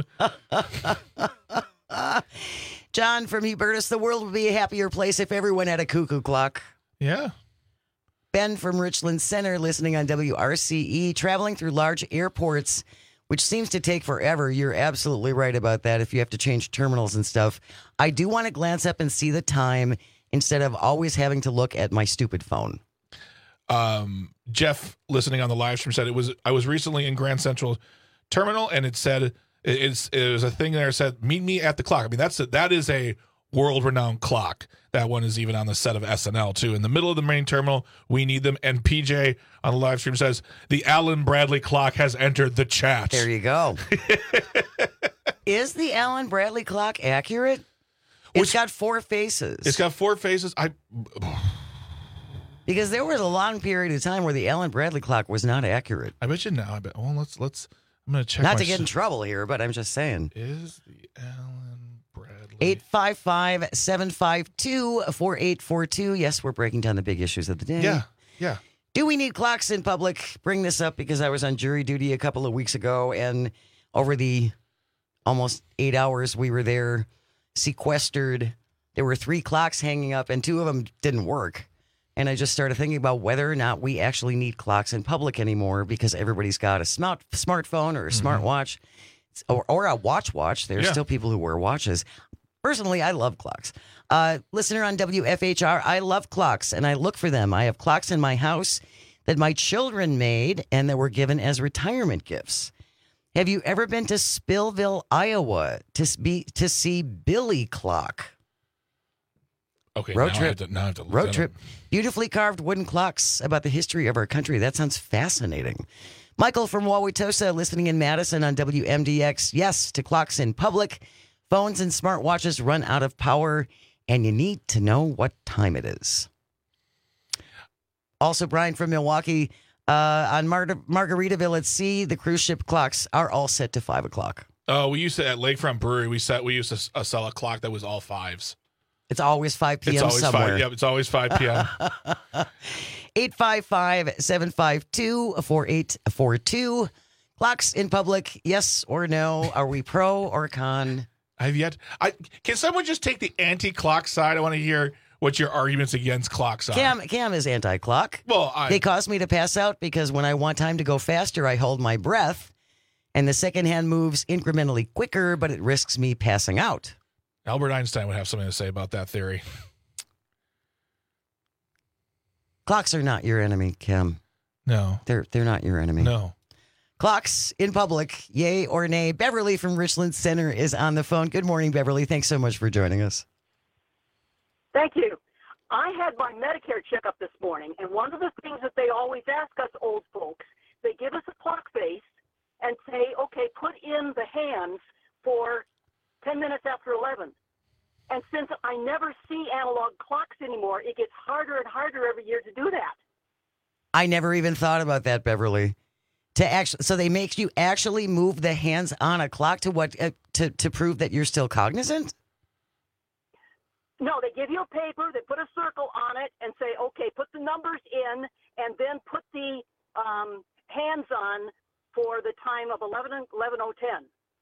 S18: John from Hubertus, the world would be a happier place if everyone had a cuckoo clock.
S19: Yeah.
S18: Ben from Richland Center, listening on W R C E, traveling through large airports, which seems to take forever. You're absolutely right about that if you have to change terminals and stuff. I do want to glance up and see the time instead of always having to look at my stupid phone.
S19: Um, Jeff, listening on the live stream, said it was. I was recently in Grand Central Terminal, and it said it, it's it was a thing there that said meet me at the clock. I mean, that's a, that is a world renowned clock. That one is even on the set of S N L too. In the middle of the main terminal, we need them. And P J on the live stream says the Alan Bradley clock has entered the chat.
S18: There you go. Is the Alan Bradley clock accurate? It's
S19: Which,
S18: got four faces.
S19: It's got four faces. I.
S18: Because there was a long period of time where the Alan Bradley clock was not accurate.
S19: I bet you now. I bet. Well, let's let's. I'm gonna check.
S18: Not
S19: my
S18: to get in
S19: s-
S18: trouble here, but I'm just saying.
S19: Is the Alan Bradley
S18: eight five five, seven five two, four eight four two. Yes, we're breaking down the big issues of the day.
S19: Yeah, yeah.
S18: Do we need clocks in public? Bring this up because I was on jury duty a couple of weeks ago, and over the almost eight hours we were there, sequestered, there were three clocks hanging up, and two of them didn't work. And I just started thinking about whether or not we actually need clocks in public anymore because everybody's got a smart smartphone or a
S19: Mm-hmm.
S18: smartwatch or, or a watch watch. There's
S19: Yeah.
S18: still people who wear watches. Personally, I love clocks. Uh, listener on W F H R, I love clocks and I look for them. I have clocks in my house that my children made and that were given as retirement gifts. Have you ever been to Spillville, Iowa to, s- be, to see Billy Clock?
S19: Okay,
S18: Road
S19: now I
S18: trip.
S19: have to- now I have to look
S18: Road
S19: that
S18: trip.
S19: up.
S18: Beautifully carved wooden clocks about the history of our country. That sounds fascinating. Michael from Wauwatosa listening in Madison on W M D X. Yes to clocks in public. Phones and smartwatches run out of power, and you need to know what time it is. Also, Brian from Milwaukee uh, on Mar- Margaritaville at Sea, the cruise ship clocks are all set to five o'clock.
S19: Oh, we used to at Lakefront Brewery. We set. We used to s- uh, sell a clock that was all fives.
S18: It's always five p.m.
S19: It's always
S18: somewhere.
S19: five. Yep, it's always five p.m.
S18: eight five five, seven five two, four eight four two. Clocks in public, yes or no? Are we pro or con?
S19: I've yet. I can someone just take the anti-clock side? I want to hear what your arguments against clocks are.
S18: Cam Cam is anti-clock.
S19: Well, I,
S18: They cause me to pass out because when I want time to go faster, I hold my breath, and the second hand moves incrementally quicker, but it risks me passing out.
S19: Albert Einstein would have something to say about that theory.
S18: Clocks are not your enemy, Cam.
S19: No.
S18: They're they're not your enemy.
S19: No.
S18: Clocks in public, yay or nay? Beverly from Richland Center is on the phone. Good morning, Beverly. Thanks so much for joining us.
S10: Thank you. I had my Medicare checkup this morning, and one of the things that they always ask us old folks, they give us a clock face and say, okay, put in the hands for ten minutes after eleven. And since I never see analog clocks anymore, it gets harder and harder every year to do that.
S18: I never even thought about that, Beverly. To actually, so they make you actually move the hands on a clock to what uh, to to prove that you're still cognizant.
S10: No, they give you a paper, they put a circle on it and say, okay, put the numbers in and then put the um, hands on for the time of eleven oh ten.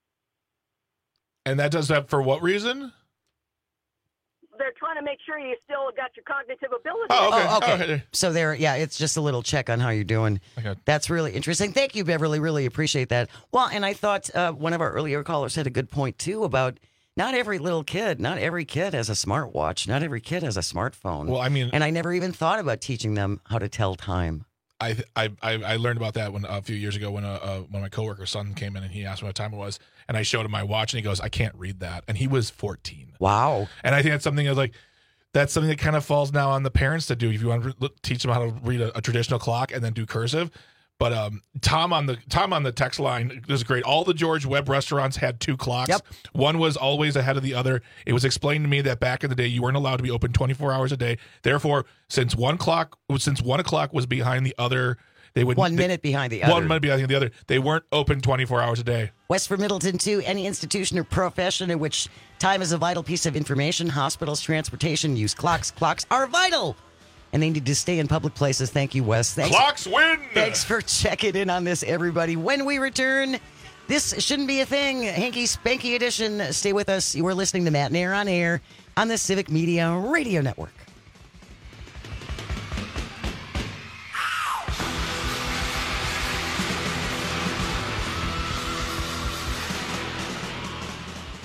S19: And that does that for what reason?
S10: They're trying to make sure you still got your cognitive ability.
S19: Oh, okay.
S18: Oh, okay.
S19: Okay.
S18: So there, yeah, it's just a little check on how you're doing.
S19: Okay.
S18: That's really interesting. Thank you, Beverly. Really appreciate that. Well, and I thought uh, one of our earlier callers had a good point too about not every little kid, not every kid has a smartwatch, not every kid has a smartphone.
S19: Well, I mean,
S18: and I never even thought about teaching them how to tell time.
S19: I I I I learned about that when a few years ago when a, uh when my coworker's son came in and he asked me what time it was, and I showed him my watch and he goes, I can't read that, and he was fourteen.
S18: Wow.
S19: And I think that's something that's like that's something that kind of falls now on the parents to do if you want to re- teach them how to read a, a traditional clock and then do cursive. But um, Tom on the Tom on the text line is great. All the George Webb restaurants had two clocks.
S18: Yep.
S19: One was always ahead of the other. It was explained to me that back in the day you weren't allowed to be open twenty-four hours a day. Therefore, since one clock since one o'clock was behind the other, they would
S18: One
S19: they,
S18: minute behind the other.
S19: One minute behind the other. They weren't open twenty-four hours a day.
S18: West for Middleton, too. Any institution or profession in which time is a vital piece of information, hospitals, transportation, use clocks. Clocks are vital. And they need to stay in public places. Thank you, Wes. Thanks.
S19: Clocks win!
S18: Thanks for checking in on this, everybody. When we return, this shouldn't be a thing. Hanky Spanky edition. Stay with us. You are listening to Matt Nair on Air on the Civic Media Radio Network.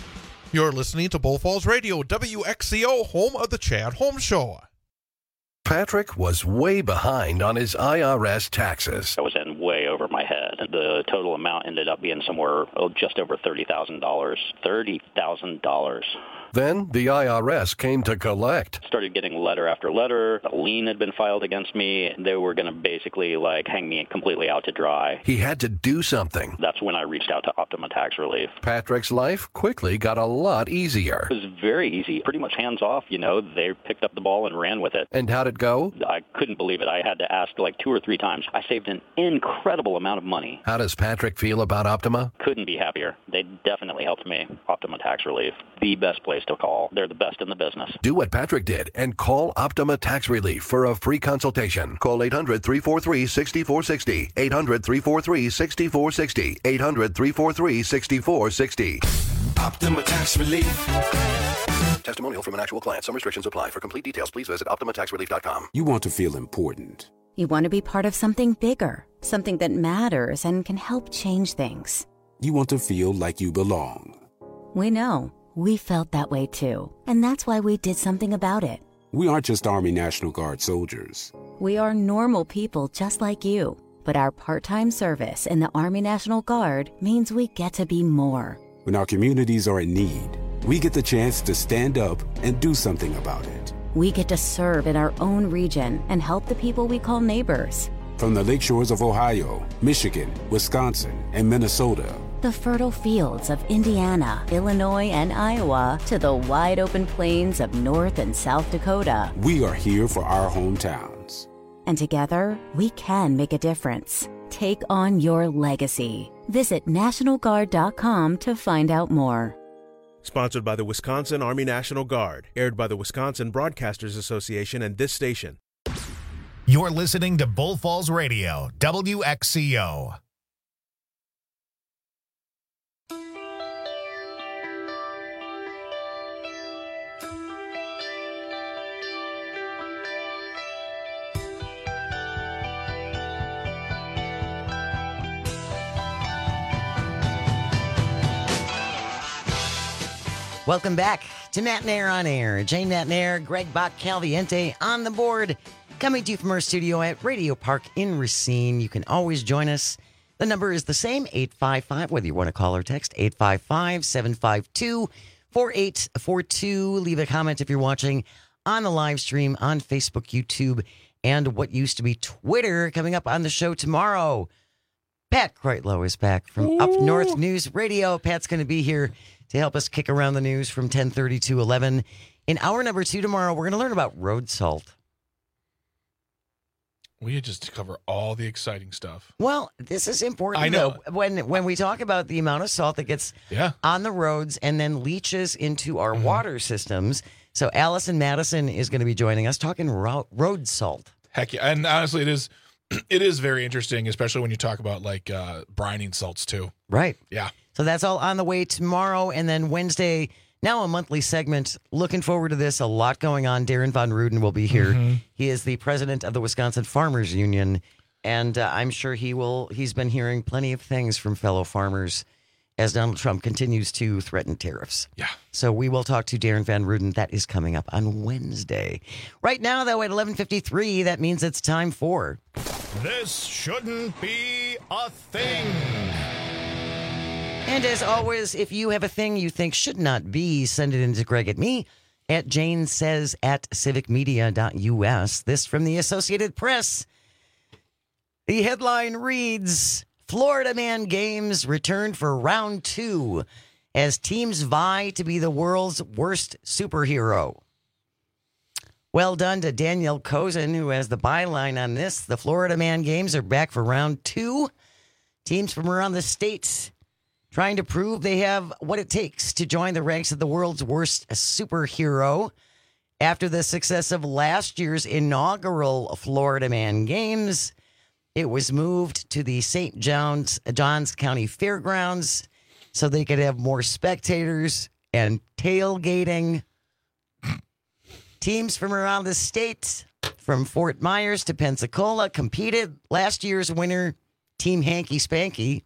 S15: You're listening to Bull Falls Radio, W X C O, home of the Chad Holmes Show.
S12: Patrick was way behind on his I R S taxes.
S13: I was in way over my head. The total amount ended up being somewhere oh, just over thirty thousand dollars. thirty thousand dollars.
S12: Then the I R S came to collect.
S13: Started getting letter after letter. A lien had been filed against me. They were going to basically like hang me completely out to dry.
S12: He had to do something.
S13: That's when I reached out to Optima Tax Relief.
S12: Patrick's life quickly got a lot easier.
S13: It was very easy, pretty much hands off. You know, they picked up the ball and ran with it.
S12: And how'd it go?
S13: I couldn't believe it. I had to ask like two or three times. I saved an incredible amount of money.
S12: How does Patrick feel about Optima?
S13: Couldn't be happier. They definitely helped me. Optima Tax Relief, the best place to call. They're the best in the business.
S12: Do what Patrick did and call Optima Tax Relief for a free consultation. Call eight hundred, three four three, six four six zero. eight hundred, three four three, six four six zero. eight hundred, three four three, six four six zero.
S14: Optima Tax Relief.
S12: Testimonial from an actual client. Some restrictions apply. For complete details, please visit optima tax relief dot com.
S24: You want to feel important.
S25: You want to be part of something bigger, something that matters and can help change things.
S24: You want to feel like you belong.
S25: We know. We felt that way too. And that's why we did something about it.
S24: We aren't just Army National Guard soldiers.
S25: We are normal people just like you. But our part-time service in the Army National Guard means we get to be more.
S24: When our communities are in need, we get the chance to stand up and do something about it.
S25: We get to serve in our own region and help the people we call neighbors.
S24: From the lake shores of Ohio, Michigan, Wisconsin, and Minnesota.
S25: The fertile fields of Indiana, Illinois, and Iowa to the wide open plains of North and South Dakota.
S24: We are here for our hometowns.
S25: And together, we can make a difference. Take on your legacy. Visit National Guard dot com to find out more.
S26: Sponsored by the Wisconsin Army National Guard. Aired by the Wisconsin Broadcasters Association and this station.
S1: You're listening to Bull Falls Radio, W X C O.
S18: Welcome back to Nat Nair on Air. Jane Nat Nair, Greg Bach Calviente on the board. Coming to you from our studio at Radio Park in Racine. You can always join us. The number is the same, eight five five, whether you want to call or text, eight five five, seven five two, four eight four two. Leave a comment if you're watching on the live stream on Facebook, YouTube, and what used to be Twitter. Coming up on the show tomorrow, Pat Kreitlow is back from Ooh. Up North News Radio. Pat's going to be here to help us kick around the news from ten thirty to eleven. In hour number two tomorrow, we're going to learn about road salt.
S19: We just cover all the exciting stuff.
S18: Well, this is important.
S19: I know.
S18: Though, when when we talk about the amount of salt that gets
S19: yeah.
S18: on the roads and then leaches into our
S19: Mm-hmm.
S18: water systems. So Allison Madison is going to be joining us talking ro- road salt.
S19: Heck yeah. And honestly, it is it is very interesting, especially when you talk about like uh, brining salts too.
S18: Right.
S19: Yeah.
S18: So that's all on the way tomorrow. And then Wednesday, now a monthly segment. Looking forward to this. A lot going on. Darren Von Ruden will be here.
S19: Mm-hmm.
S18: He is the president of the Wisconsin Farmers Union. And uh, I'm sure he will. He's been hearing plenty of things from fellow farmers as Donald Trump continues to threaten tariffs.
S19: Yeah.
S18: So we will talk to Darren Van Ruden. That is coming up on Wednesday. Right now, though, at eleven fifty-three, that means it's time for...
S1: This shouldn't be a thing.
S18: And as always, if you have a thing you think should not be, send it in to Greg at me at Jane Says at civic media dot U S. This from the Associated Press. The headline reads, Florida Man Games return for round two as teams vie to be the world's worst superhero. Well done to Danielle Cozen, who has the byline on this. The Florida Man Games are back for round two. Teams from around the states trying to prove they have what it takes to join the ranks of the world's worst superhero. After the success of last year's inaugural Florida Man Games, it was moved to the Saint John's, Johns County Fairgrounds so they could have more spectators and tailgating. Teams from around the state, from Fort Myers to Pensacola, competed. Last year's winner, Team Hanky Spanky,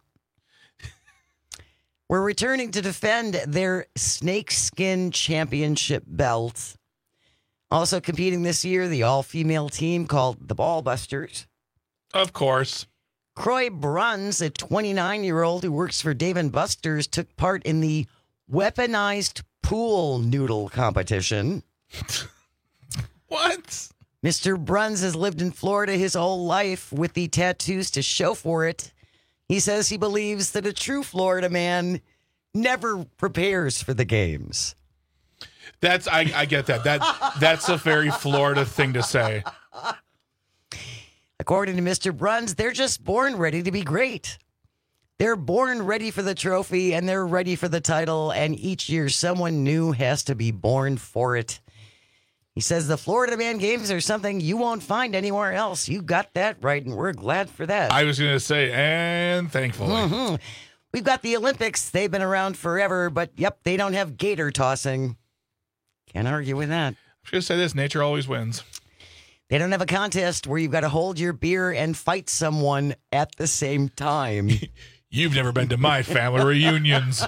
S18: were returning to defend their snakeskin championship belt. Also competing this year, the all-female team called the Ballbusters.
S19: Of course.
S18: Croy Bruns, a twenty-nine-year-old who works for Dave and Buster's, took part in the weaponized pool noodle competition.
S19: What?
S18: Mister Bruns has lived in Florida his whole life with the tattoos to show for it. He says he believes that a true Florida man never prepares for the games.
S19: That's I, I get that. That that's a very Florida thing to say.
S18: According to Mister Bruns, they're just born ready to be great. They're born ready for the trophy and they're ready for the title, and each year someone new has to be born for it. He says the Florida Man Games are something you won't find anywhere else. You got that right, and we're glad for that.
S19: I was going to say, and thankfully.
S18: Mm-hmm. We've got the Olympics. They've been around forever, but yep, they don't have gator tossing. Can't argue with that.
S19: I was going to say this, nature always wins.
S18: They don't have a contest where you've got to hold your beer and fight someone at the same time.
S19: You've never been to my family reunions.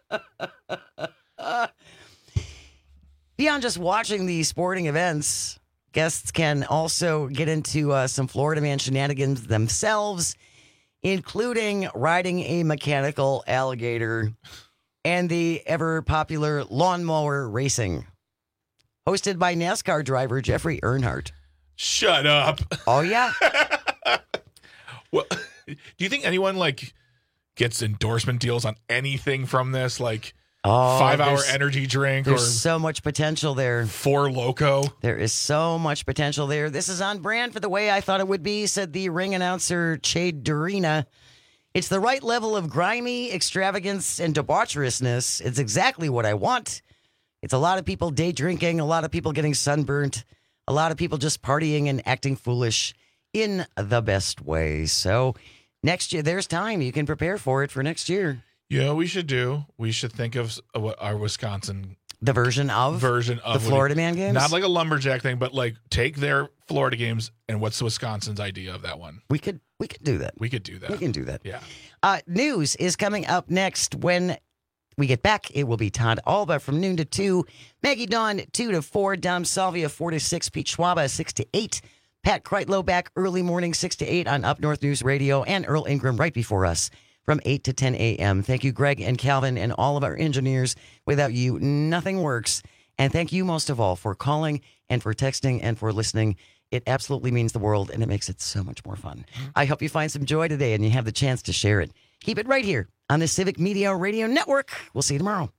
S18: Beyond just watching the sporting events, guests can also get into uh, some Florida Man shenanigans themselves, including riding a mechanical alligator and the ever-popular lawnmower racing. Hosted by NASCAR driver Jeffrey Earnhardt.
S19: Shut up.
S18: Oh, yeah.
S19: Well, do you think anyone, like, gets endorsement deals on anything from this? Like,
S18: Oh,
S19: five-hour
S18: there's-
S19: energy drink or
S18: There's so much potential there.
S19: Four Loco.
S18: There is so much potential there. This is on brand for the way I thought it would be, said the ring announcer Chade Durina. It's the right level of grimy extravagance and debaucherousness. It's exactly what I want. It's a lot of people day drinking, a lot of people getting sunburnt, a lot of people just partying and acting foolish in the best way. So next year, there's time. You can prepare for it for next year.
S19: You know what we should do? We should think of uh, what our Wisconsin
S18: The version of
S19: version of
S18: the Florida Man Games?
S19: Not like a lumberjack thing, but like take their Florida games and what's Wisconsin's idea of that one?
S18: We could we could do that.
S19: We could do that.
S18: We can do that.
S19: Yeah.
S18: Uh, news is coming up next. When we get back, it will be Todd Alba from noon to two, Maggie Dawn two to four, Dom Salvia four to six, Pete Schwaba six to eight, Pat Kreitlow back early morning six to eight on Up North News Radio, and Earl Ingram right before us from eight to ten a.m. Thank you, Greg and Calvin and all of our engineers. Without you, nothing works. And thank you most of all for calling and for texting and for listening. It absolutely means the world, and it makes it so much more fun. I hope you find some joy today and you have the chance to share it. Keep it right here on the Civic Media Radio Network. We'll see you tomorrow.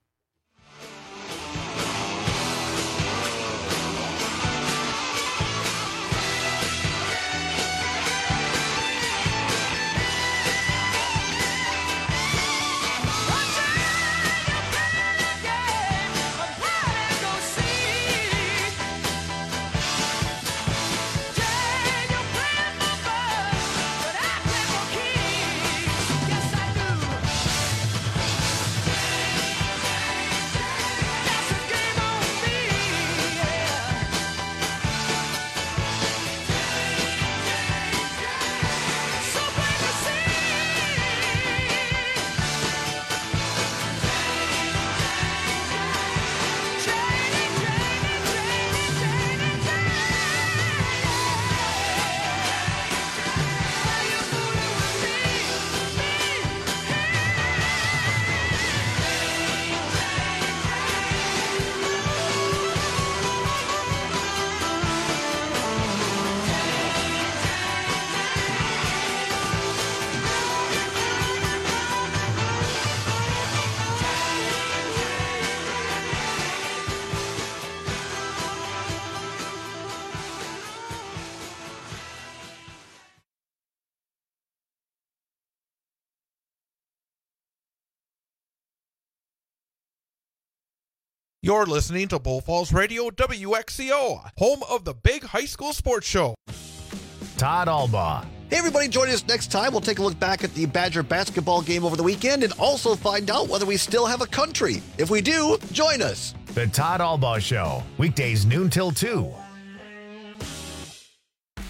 S15: You're listening to Bull Falls Radio W X C O, home of the big high school sports show.
S1: Todd Alba.
S23: Hey, everybody, join us next time. We'll take a look back at the Badger basketball game over the weekend and also find out whether we still have a country. If we do, join us.
S1: The Todd Alba Show, weekdays noon till two.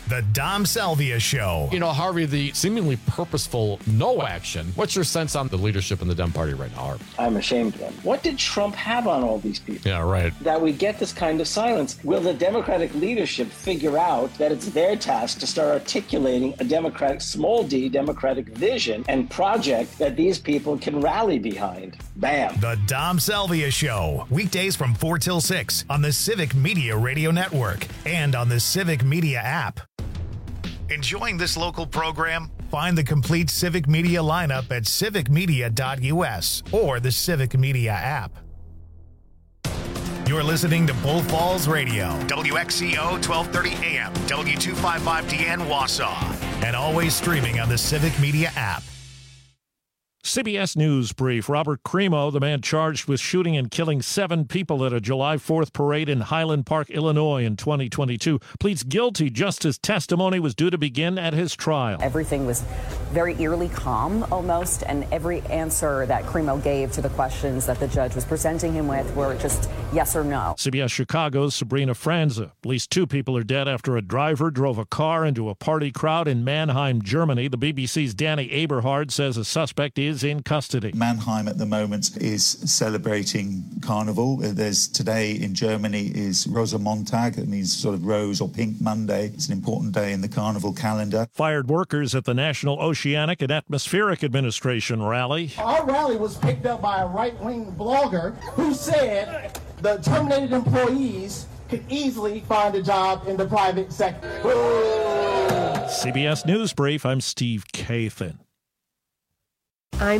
S1: The Dom Salvia Show.
S3: You know, Harvey, the seemingly purposeful no action. What's your sense on the leadership in the Dem Party right now, Harvey?
S11: I'm ashamed of them. What did Trump have on all these people?
S3: Yeah, right.
S11: That we get this kind of silence. Will the Democratic leadership figure out that it's their task to start articulating a Democratic, small d, Democratic vision and project that these people can rally behind? Bam.
S1: The Dom Salvia Show. Weekdays from four till six on the Civic Media Radio Network and on the Civic Media app. Enjoying this local program? Find the complete Civic Media lineup at civic media dot u s or the Civic Media app. You're listening to Bull Falls Radio, W X C O twelve thirty A M, W two fifty-five D N Wausau, and always streaming on the Civic Media app.
S16: C B S News Brief. Robert Crimo, the man charged with shooting and killing seven people at a July fourth parade in Highland Park, Illinois in twenty twenty-two, pleads guilty just as testimony was due to begin at his trial.
S17: Everything was very eerily calm almost, and every answer that Crimo gave to the questions that the judge was presenting him with were just yes or no.
S16: C B S Chicago's Sabrina Franza. At least two people are dead after a driver drove a car into a party crowd in Mannheim, Germany. The B B C's Danny Aberhard says a suspect is in custody.
S21: Mannheim at the moment is celebrating Carnival. There's today in Germany is Rosenmontag. It means sort of Rose or Pink Monday. It's an important day in the Carnival calendar.
S16: Fired workers at the National Oceanic and Atmospheric Administration rally.
S22: Our rally was picked up by a right-wing blogger who said the terminated employees could easily find a job in the private sector.
S16: C B S News Brief, I'm Steve Kathan.
S6: I'm